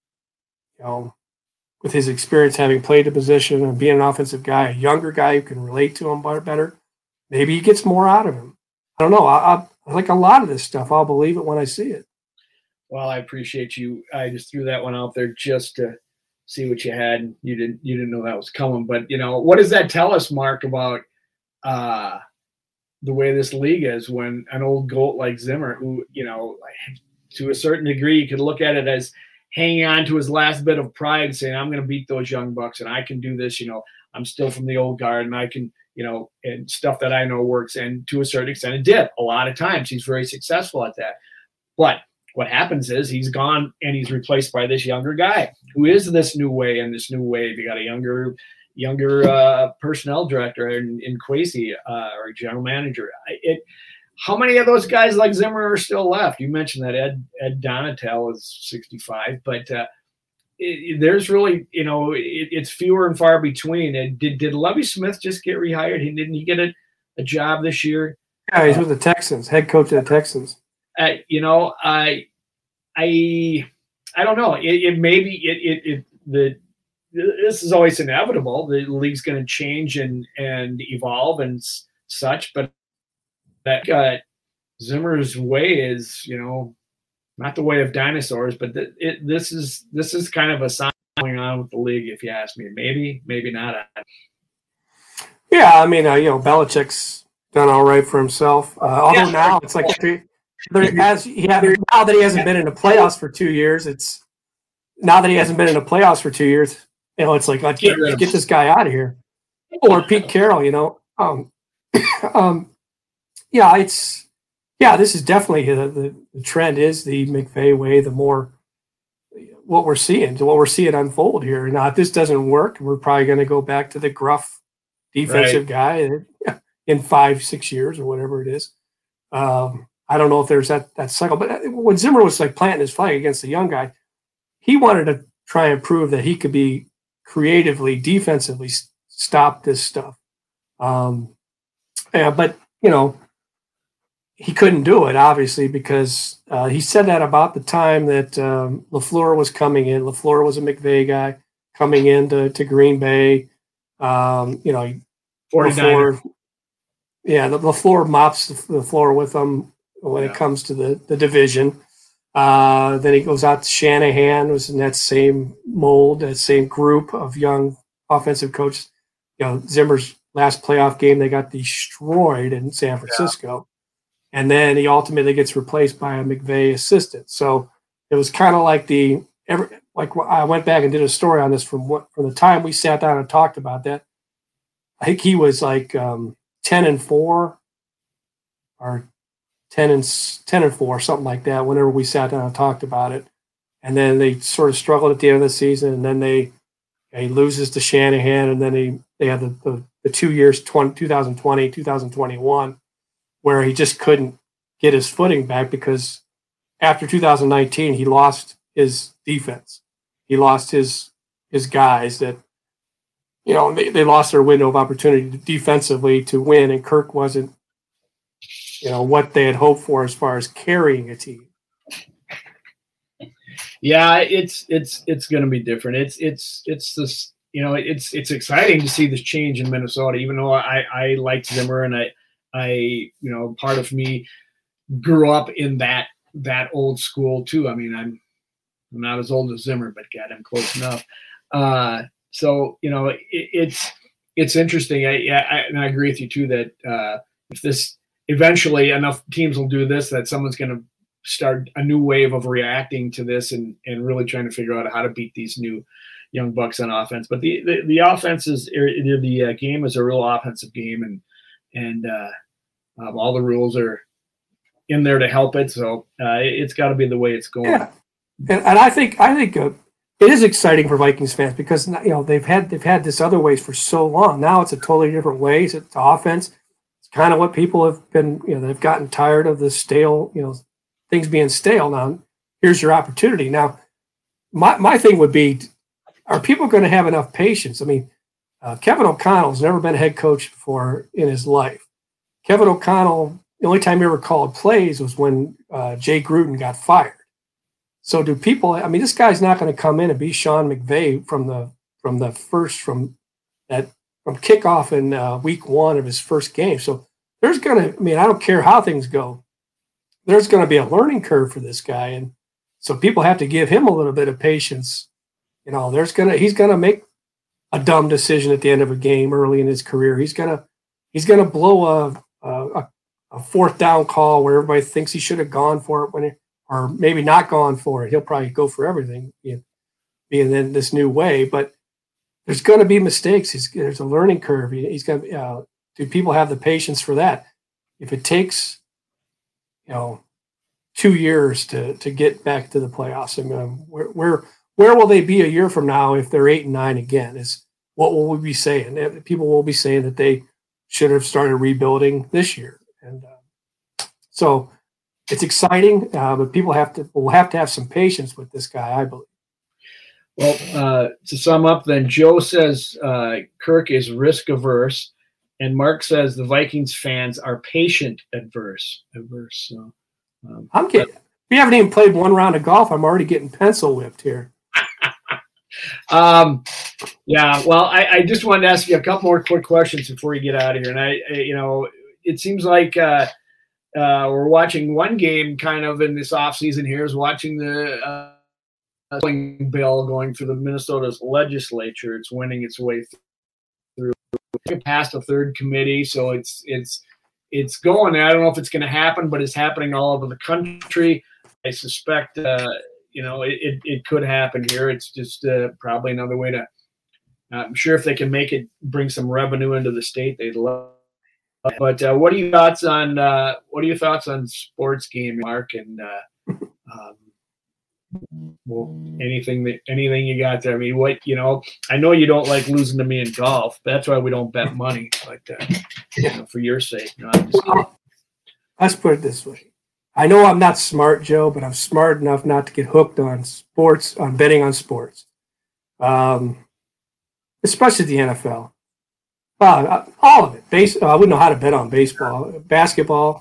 with his experience having played the position and being an offensive guy, a younger guy who can relate to him better, maybe he gets more out of him. I don't know. I like a lot of this stuff. I'll believe it when I see it. Well, I appreciate you. I just threw that one out there just to see what you had. You didn't know that was coming, but what does that tell us, Mark, about the way this league is when an old goat like Zimmer, who to a certain degree, you could look at it as hanging on to his last bit of pride, saying, I'm going to beat those young bucks and I can do this. I'm still from the old guard and I can, and stuff that I know works. And to a certain extent, it did. A lot of times he's very successful at that. But what happens is he's gone and he's replaced by this younger guy who is this new way and this new wave. You got a younger personnel director in Kwesi, or general manager. How many of those guys like Zimmer are still left? You mentioned that Ed Donatel is 65, but there's really, it's fewer and far between. And did Lovie Smith just get rehired? Didn't he get a job this year? Yeah, he's with the Texans, head coach of the Texans. I don't know. This is always inevitable. The league's going to change and evolve and such, but that Zimmer's way is, not the way of dinosaurs, but this is kind of a sign going on with the league, if you ask me. Maybe not. Yeah, I mean, Belichick's done all right for himself. Although now it's like now that he hasn't been in the playoffs for 2 years, it's like, let's get this guy out of here. Or Pete Carroll, this is definitely the trend is the McVay way. The more what we're seeing unfold here. Now, if this doesn't work, we're probably going to go back to the gruff defensive guy in 5-6 years or whatever it is. I don't know if there's that cycle, but when Zimmer was like planting his flag against the young guy, he wanted to try and prove that he could be creatively, defensively stop this stuff. But he couldn't do it, obviously, because he said that about the time that LaFleur was coming in. LaFleur was a McVay guy coming into Green Bay. 49. LaFleur mops the floor with them when it comes to the division. Then he goes out to Shanahan, was in that same mold, that same group of young offensive coaches. Zimmer's last playoff game, they got destroyed in San Francisco. Yeah. And then he ultimately gets replaced by a McVay assistant. So it was kind of like I went back and did a story on this from the time we sat down and talked about that. I think he was like 10-4 or 10-4, something like that, whenever we sat down and talked about it. And then they sort of struggled at the end of the season, and then he loses to Shanahan, and then they had the 2 years, 2020, 2021, where he just couldn't get his footing back because after 2019, he lost his defense. He lost his guys that, they lost their window of opportunity defensively to win, and Kirk wasn't, what they had hoped for as far as carrying a team. Yeah, it's going to be different. It's this, it's exciting to see this change in Minnesota, even though I liked Zimmer and I part of me grew up in that old school too. I mean, I'm not as old as Zimmer, but God, I'm close enough. So it's interesting. And I agree with you too that if this eventually enough teams will do this, that someone's going to start a new wave of reacting to this and really trying to figure out how to beat these new young bucks on offense. But the offense is the game is a real offensive game, and all the rules are in there to help it. So it's got to be the way it's going. Yeah. And I think it is exciting for Vikings fans because they've had this other ways for so long. Now it's a totally different way. It's offense. It's kind of what people have been. They've gotten tired of the stale. Things being stale. Now here's your opportunity. Now my thing would be, are people going to have enough patience? I mean, Kevin O'Connell's never been a head coach before in his life. Kevin O'Connell, the only time he ever called plays was when Jay Gruden got fired. So do people? I mean, this guy's not going to come in and be Sean McVay from kickoff in week one of his first game. So there's going to. I mean, I don't care how things go. There's going to be a learning curve for this guy, and so people have to give him a little bit of patience. He's going to make a dumb decision at the end of a game early in his career. He's going to blow a fourth down call where everybody thinks he should have gone for it or maybe not gone for it. He'll probably go for everything, being in this new way. But there's going to be mistakes. There's a learning curve. He's going to. Do people have the patience for that? If it takes, 2 years to get back to the playoffs, I mean, where will they be a year from now if they're 8-9 again? Is what will we be saying? People will be saying that they should have started rebuilding this year, and so it's exciting. But people will have to have some patience with this guy, I believe. Well, to sum up, then Joe says Kirk is risk averse. And Mark says the Vikings fans are patient adverse. So I'm getting. We haven't even played one round of golf. I'm already getting pencil whipped here. Yeah. Well, I just wanted to ask you a couple more quick questions before you get out of here. And it seems like we're watching one game kind of in this off season here is watching the bill going through the Minnesota's legislature. It's winning its way through. It passed a third committee, so it's going there. I don't know if it's going to happen, but it's happening all over the country. I suspect it could happen here. It's just probably another way to. I'm sure if they can make it bring some revenue into the state, they'd love it. But what are your thoughts on sports game, Mark? And well, anything you got there? I mean, I know you don't like losing to me in golf. That's why we don't bet money. But for your sake, let's put it this way. I know I'm not smart, Joe, but I'm smart enough not to get hooked on sports, on betting on sports, especially the NFL. All of it. I wouldn't know how to bet on baseball, basketball.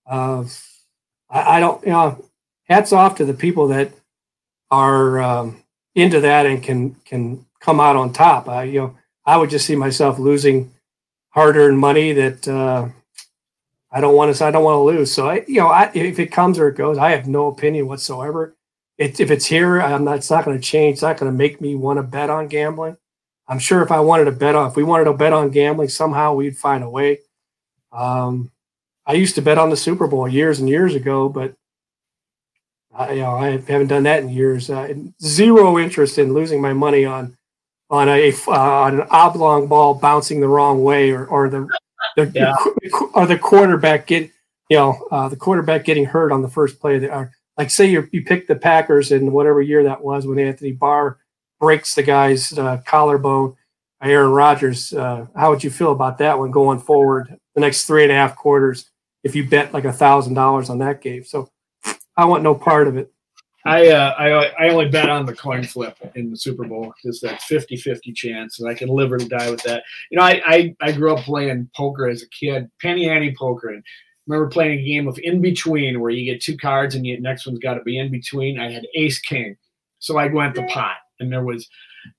I don't. Hats off to the people that are into that and can come out on top. I would just see myself losing hard-earned money that I don't want to lose. So if it comes or it goes, I have no opinion whatsoever. If it's here, it's not going to change. It's not going to make me want to bet on gambling. I'm sure if we wanted to bet on gambling, somehow we'd find a way. I used to bet on the Super Bowl years and years ago, but I haven't done that in years. Zero interest in losing my money on an oblong ball bouncing the wrong way, or the quarterback getting hurt on the first play. Like say you pick the Packers in whatever year that was when Anthony Barr breaks the guy's collarbone. Aaron Rodgers. How would you feel about that one going forward the next 3.5 quarters if you bet like $1,000 on that game? So I want no part of it. I only bet on the coin flip in the Super Bowl because that's 50-50 chance, and I can live or die with that. I grew up playing poker as a kid, penny ante poker, and remember playing a game of in between where you get 2 cards and the next one's got to be in between. I had ace king, so I went the pot, and there was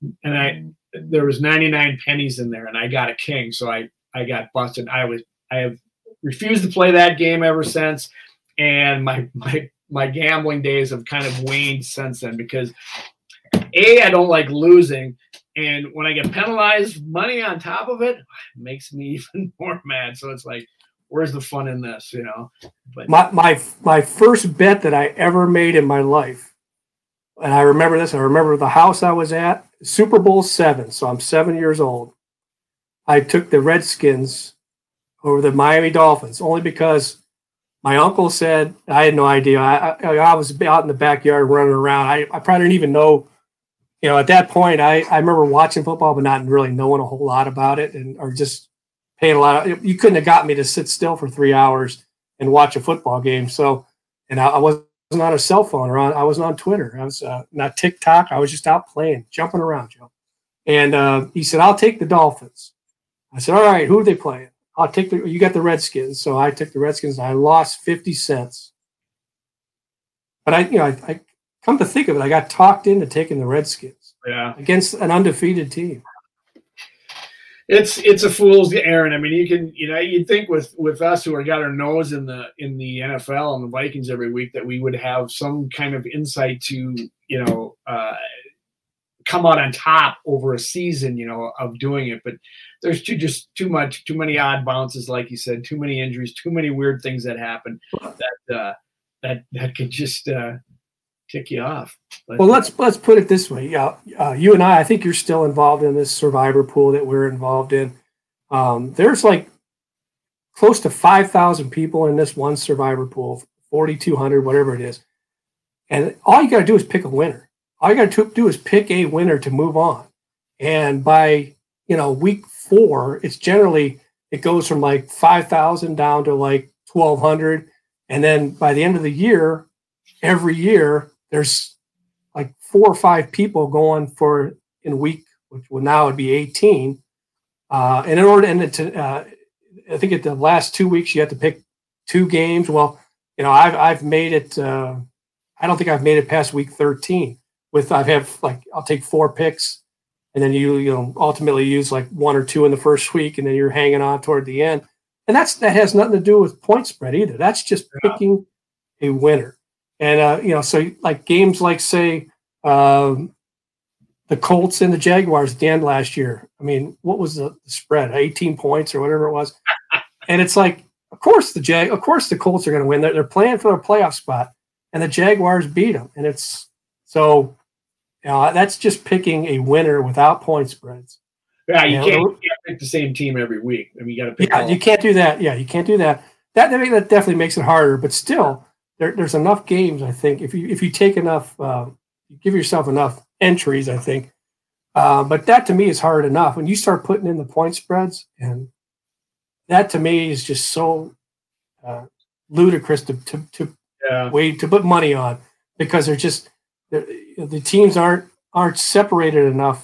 99 pennies in there, and I got a king, so I got busted. I have refused to play that game ever since, and my gambling days have kind of waned since then because I don't like losing, and when I get penalized money on top of it, it makes me even more mad. So it's like, where's the fun in this, But my first bet that I ever made in my life, and I remember this. I remember the house I was at, Super Bowl 7. So I'm 7 years old. I took the Redskins over the Miami Dolphins only because my uncle said, I had no idea. I was out in the backyard running around. I probably didn't even know, at that point, I remember watching football, but not really knowing a whole lot about it or just paying a lot of, you couldn't have got me to sit still for 3 hours and watch a football game. So, and I wasn't on a cell phone I wasn't on Twitter. I was not TikTok. I was just out playing, jumping around, Joe. And he said, I'll take the Dolphins. I said, all right, who are they playing? You got the Redskins. So I took the Redskins and I lost 50 cents. But I come to think of it, I got talked into taking the Redskins against an undefeated team. It's a fool's errand. I mean, you'd think with us who got our nose in the NFL and the Vikings every week that we would have some kind of insight to, come out on top over a season, of doing it. But there's too many odd bounces, like you said, too many injuries, too many weird things that happen that that could just tick you off. But, well, let's put it this way. You and I think you're still involved in this survivor pool that we're involved in. There's like close to 5,000 people in this one survivor pool, 4,200, whatever it is. And all you got to do is pick a winner. All you got to do is pick a winner to move on. And by, week 4, it goes from like 5,000 down to like 1,200. And then by the end of the year, every year, there's like 4 or 5 people going for in week, which would now would be 18. And in order to end it to, I think at the last 2 weeks, you have to pick 2 games. Well, I've made it, I don't think I've made it past week 13 I'll take 4 picks, and then you ultimately use like 1 or 2 in the first week, and then you're hanging on toward the end. And that has nothing to do with point spread either. That's just picking a winner. And, so like games like, say, the Colts and the Jaguars at the end last year. I mean, what was the spread? 18 points or whatever it was. And it's like, of course the Colts are going to win. They're playing for their playoff spot, and the Jaguars beat them. And it's so, that's just picking a winner without point spreads. Yeah, you can't pick the same team every week. I mean, you got to pick. Yeah, you can't do that. Yeah, you can't do that. That definitely makes it harder. But still, there's enough games. I think if you take enough, you give yourself enough entries. I think, but that to me is hard enough. When you start putting in the point spreads, and that to me is just so ludicrous to put money on, because the teams aren't separated enough.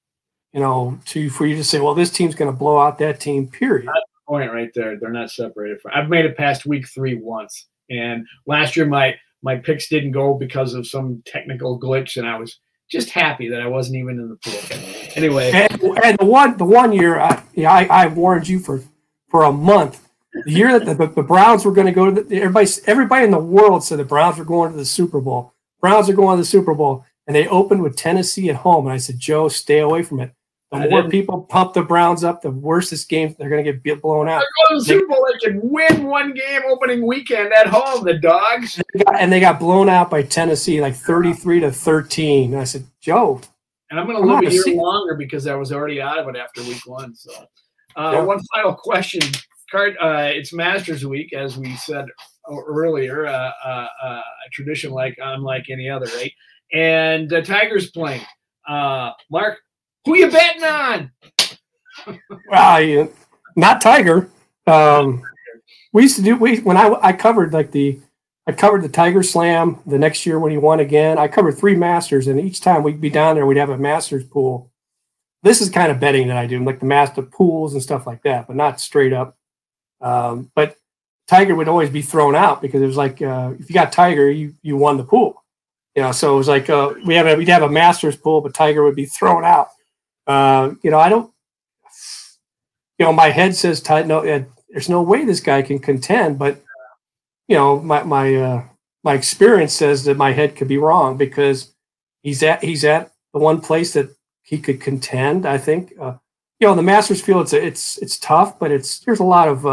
For you to say, well, this team's going to blow out that team, period. That's the point right there. They're not separated. I've made it past week 3 once. And last year, my picks didn't go because of some technical glitch, and I was just happy that I wasn't even in the pool. Anyway. And the one year, I warned you for a month. The year that the Browns were going to go to everybody in the world said the Browns were going to the Super Bowl. Browns are going to the Super Bowl. And they opened with Tennessee at home. And I said, Joe, stay away from it. The more people pump the Browns up, the worse this game. They're going to get blown out. They're going to the Super Bowl. They can win one game opening weekend at home, the Dogs. And they got blown out by Tennessee, like 33-13. And I said, Joe. And I'm going to live a year longer because I was already out of it after week 1. So one final question. It's Masters Week, as we said earlier, a tradition unlike any other, right? And Tiger's playing. Mark, who you betting on? Well, not Tiger. We used to do when I covered I covered the Tiger Slam the next year when he won again. I covered 3 Masters, and each time we'd be down there, we'd have a Masters pool. This is kind of betting that I do, like the Master pools and stuff like that, but not straight up. But Tiger would always be thrown out because it was like if you got Tiger, you won the pool. So it was like we'd have a Masters pool, but Tiger would be thrown out. I don't. My head says there's no way this guy can contend, but my experience says that my head could be wrong because he's at the one place that he could contend. I think the Masters field it's tough, but there's a lot of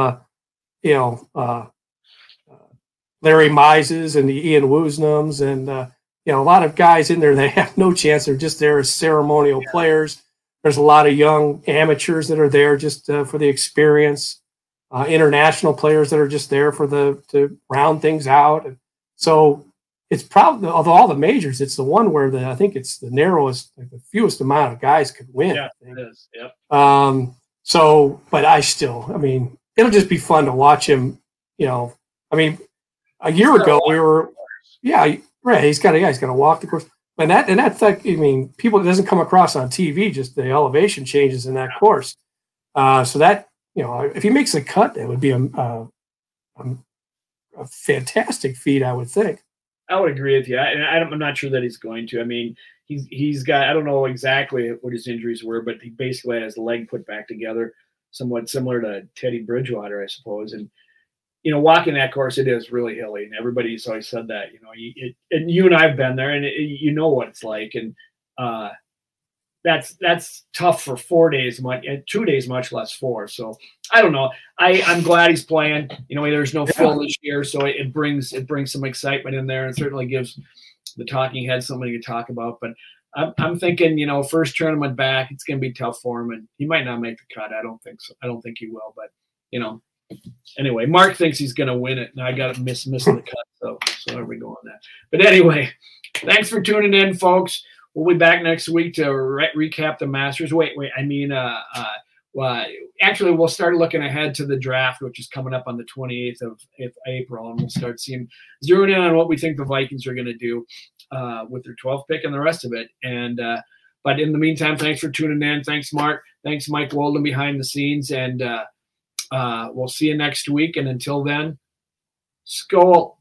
Larry Mizes and the Ian Woosnams and a lot of guys in there. They have no chance. They're just there as ceremonial players. There's a lot of young amateurs that are there just for the experience. International players that are just there to round things out. And so it's probably, of all the majors, it's the one where I think it's the narrowest, like the fewest amount of guys could win. Yeah, it is. Yep. But it'll just be fun to watch him. A year ago we were, right. He's got to walk the course. And that's like, people, it doesn't come across on TV, just the elevation changes in that course. So that, if he makes a cut, that would be a fantastic feat, I would think. I would agree with you. I'm not sure that he's going to. He's got, I don't know exactly what his injuries were, but he basically has the leg put back together, somewhat similar to Teddy Bridgewater, I suppose. And, walking that course, it is really hilly, and everybody's always said that, and you and I have been there, and you know what it's like. And that's tough for 4 days, 2 days, much less 4. So I don't know. I'm glad he's playing. There's no Phil this year, so it brings some excitement in there, and certainly gives the talking head something to talk about. But I'm thinking, first tournament back, it's going to be tough for him, and he might not make the cut. I don't think so. I don't think he will. But anyway, Mark thinks he's going to win it, and I got to missing the cut. So there we go on that. But anyway, thanks for tuning in, folks. We'll be back next week to recap the Masters. Actually, we'll start looking ahead to the draft, which is coming up on the 28th of April, and we'll start zeroing in on what we think the Vikings are going to do with their 12th pick and the rest of it. And but in the meantime, thanks for tuning in. Thanks, Mark. Thanks, Mike Walden behind the scenes, and we'll see you next week. And until then, Skol.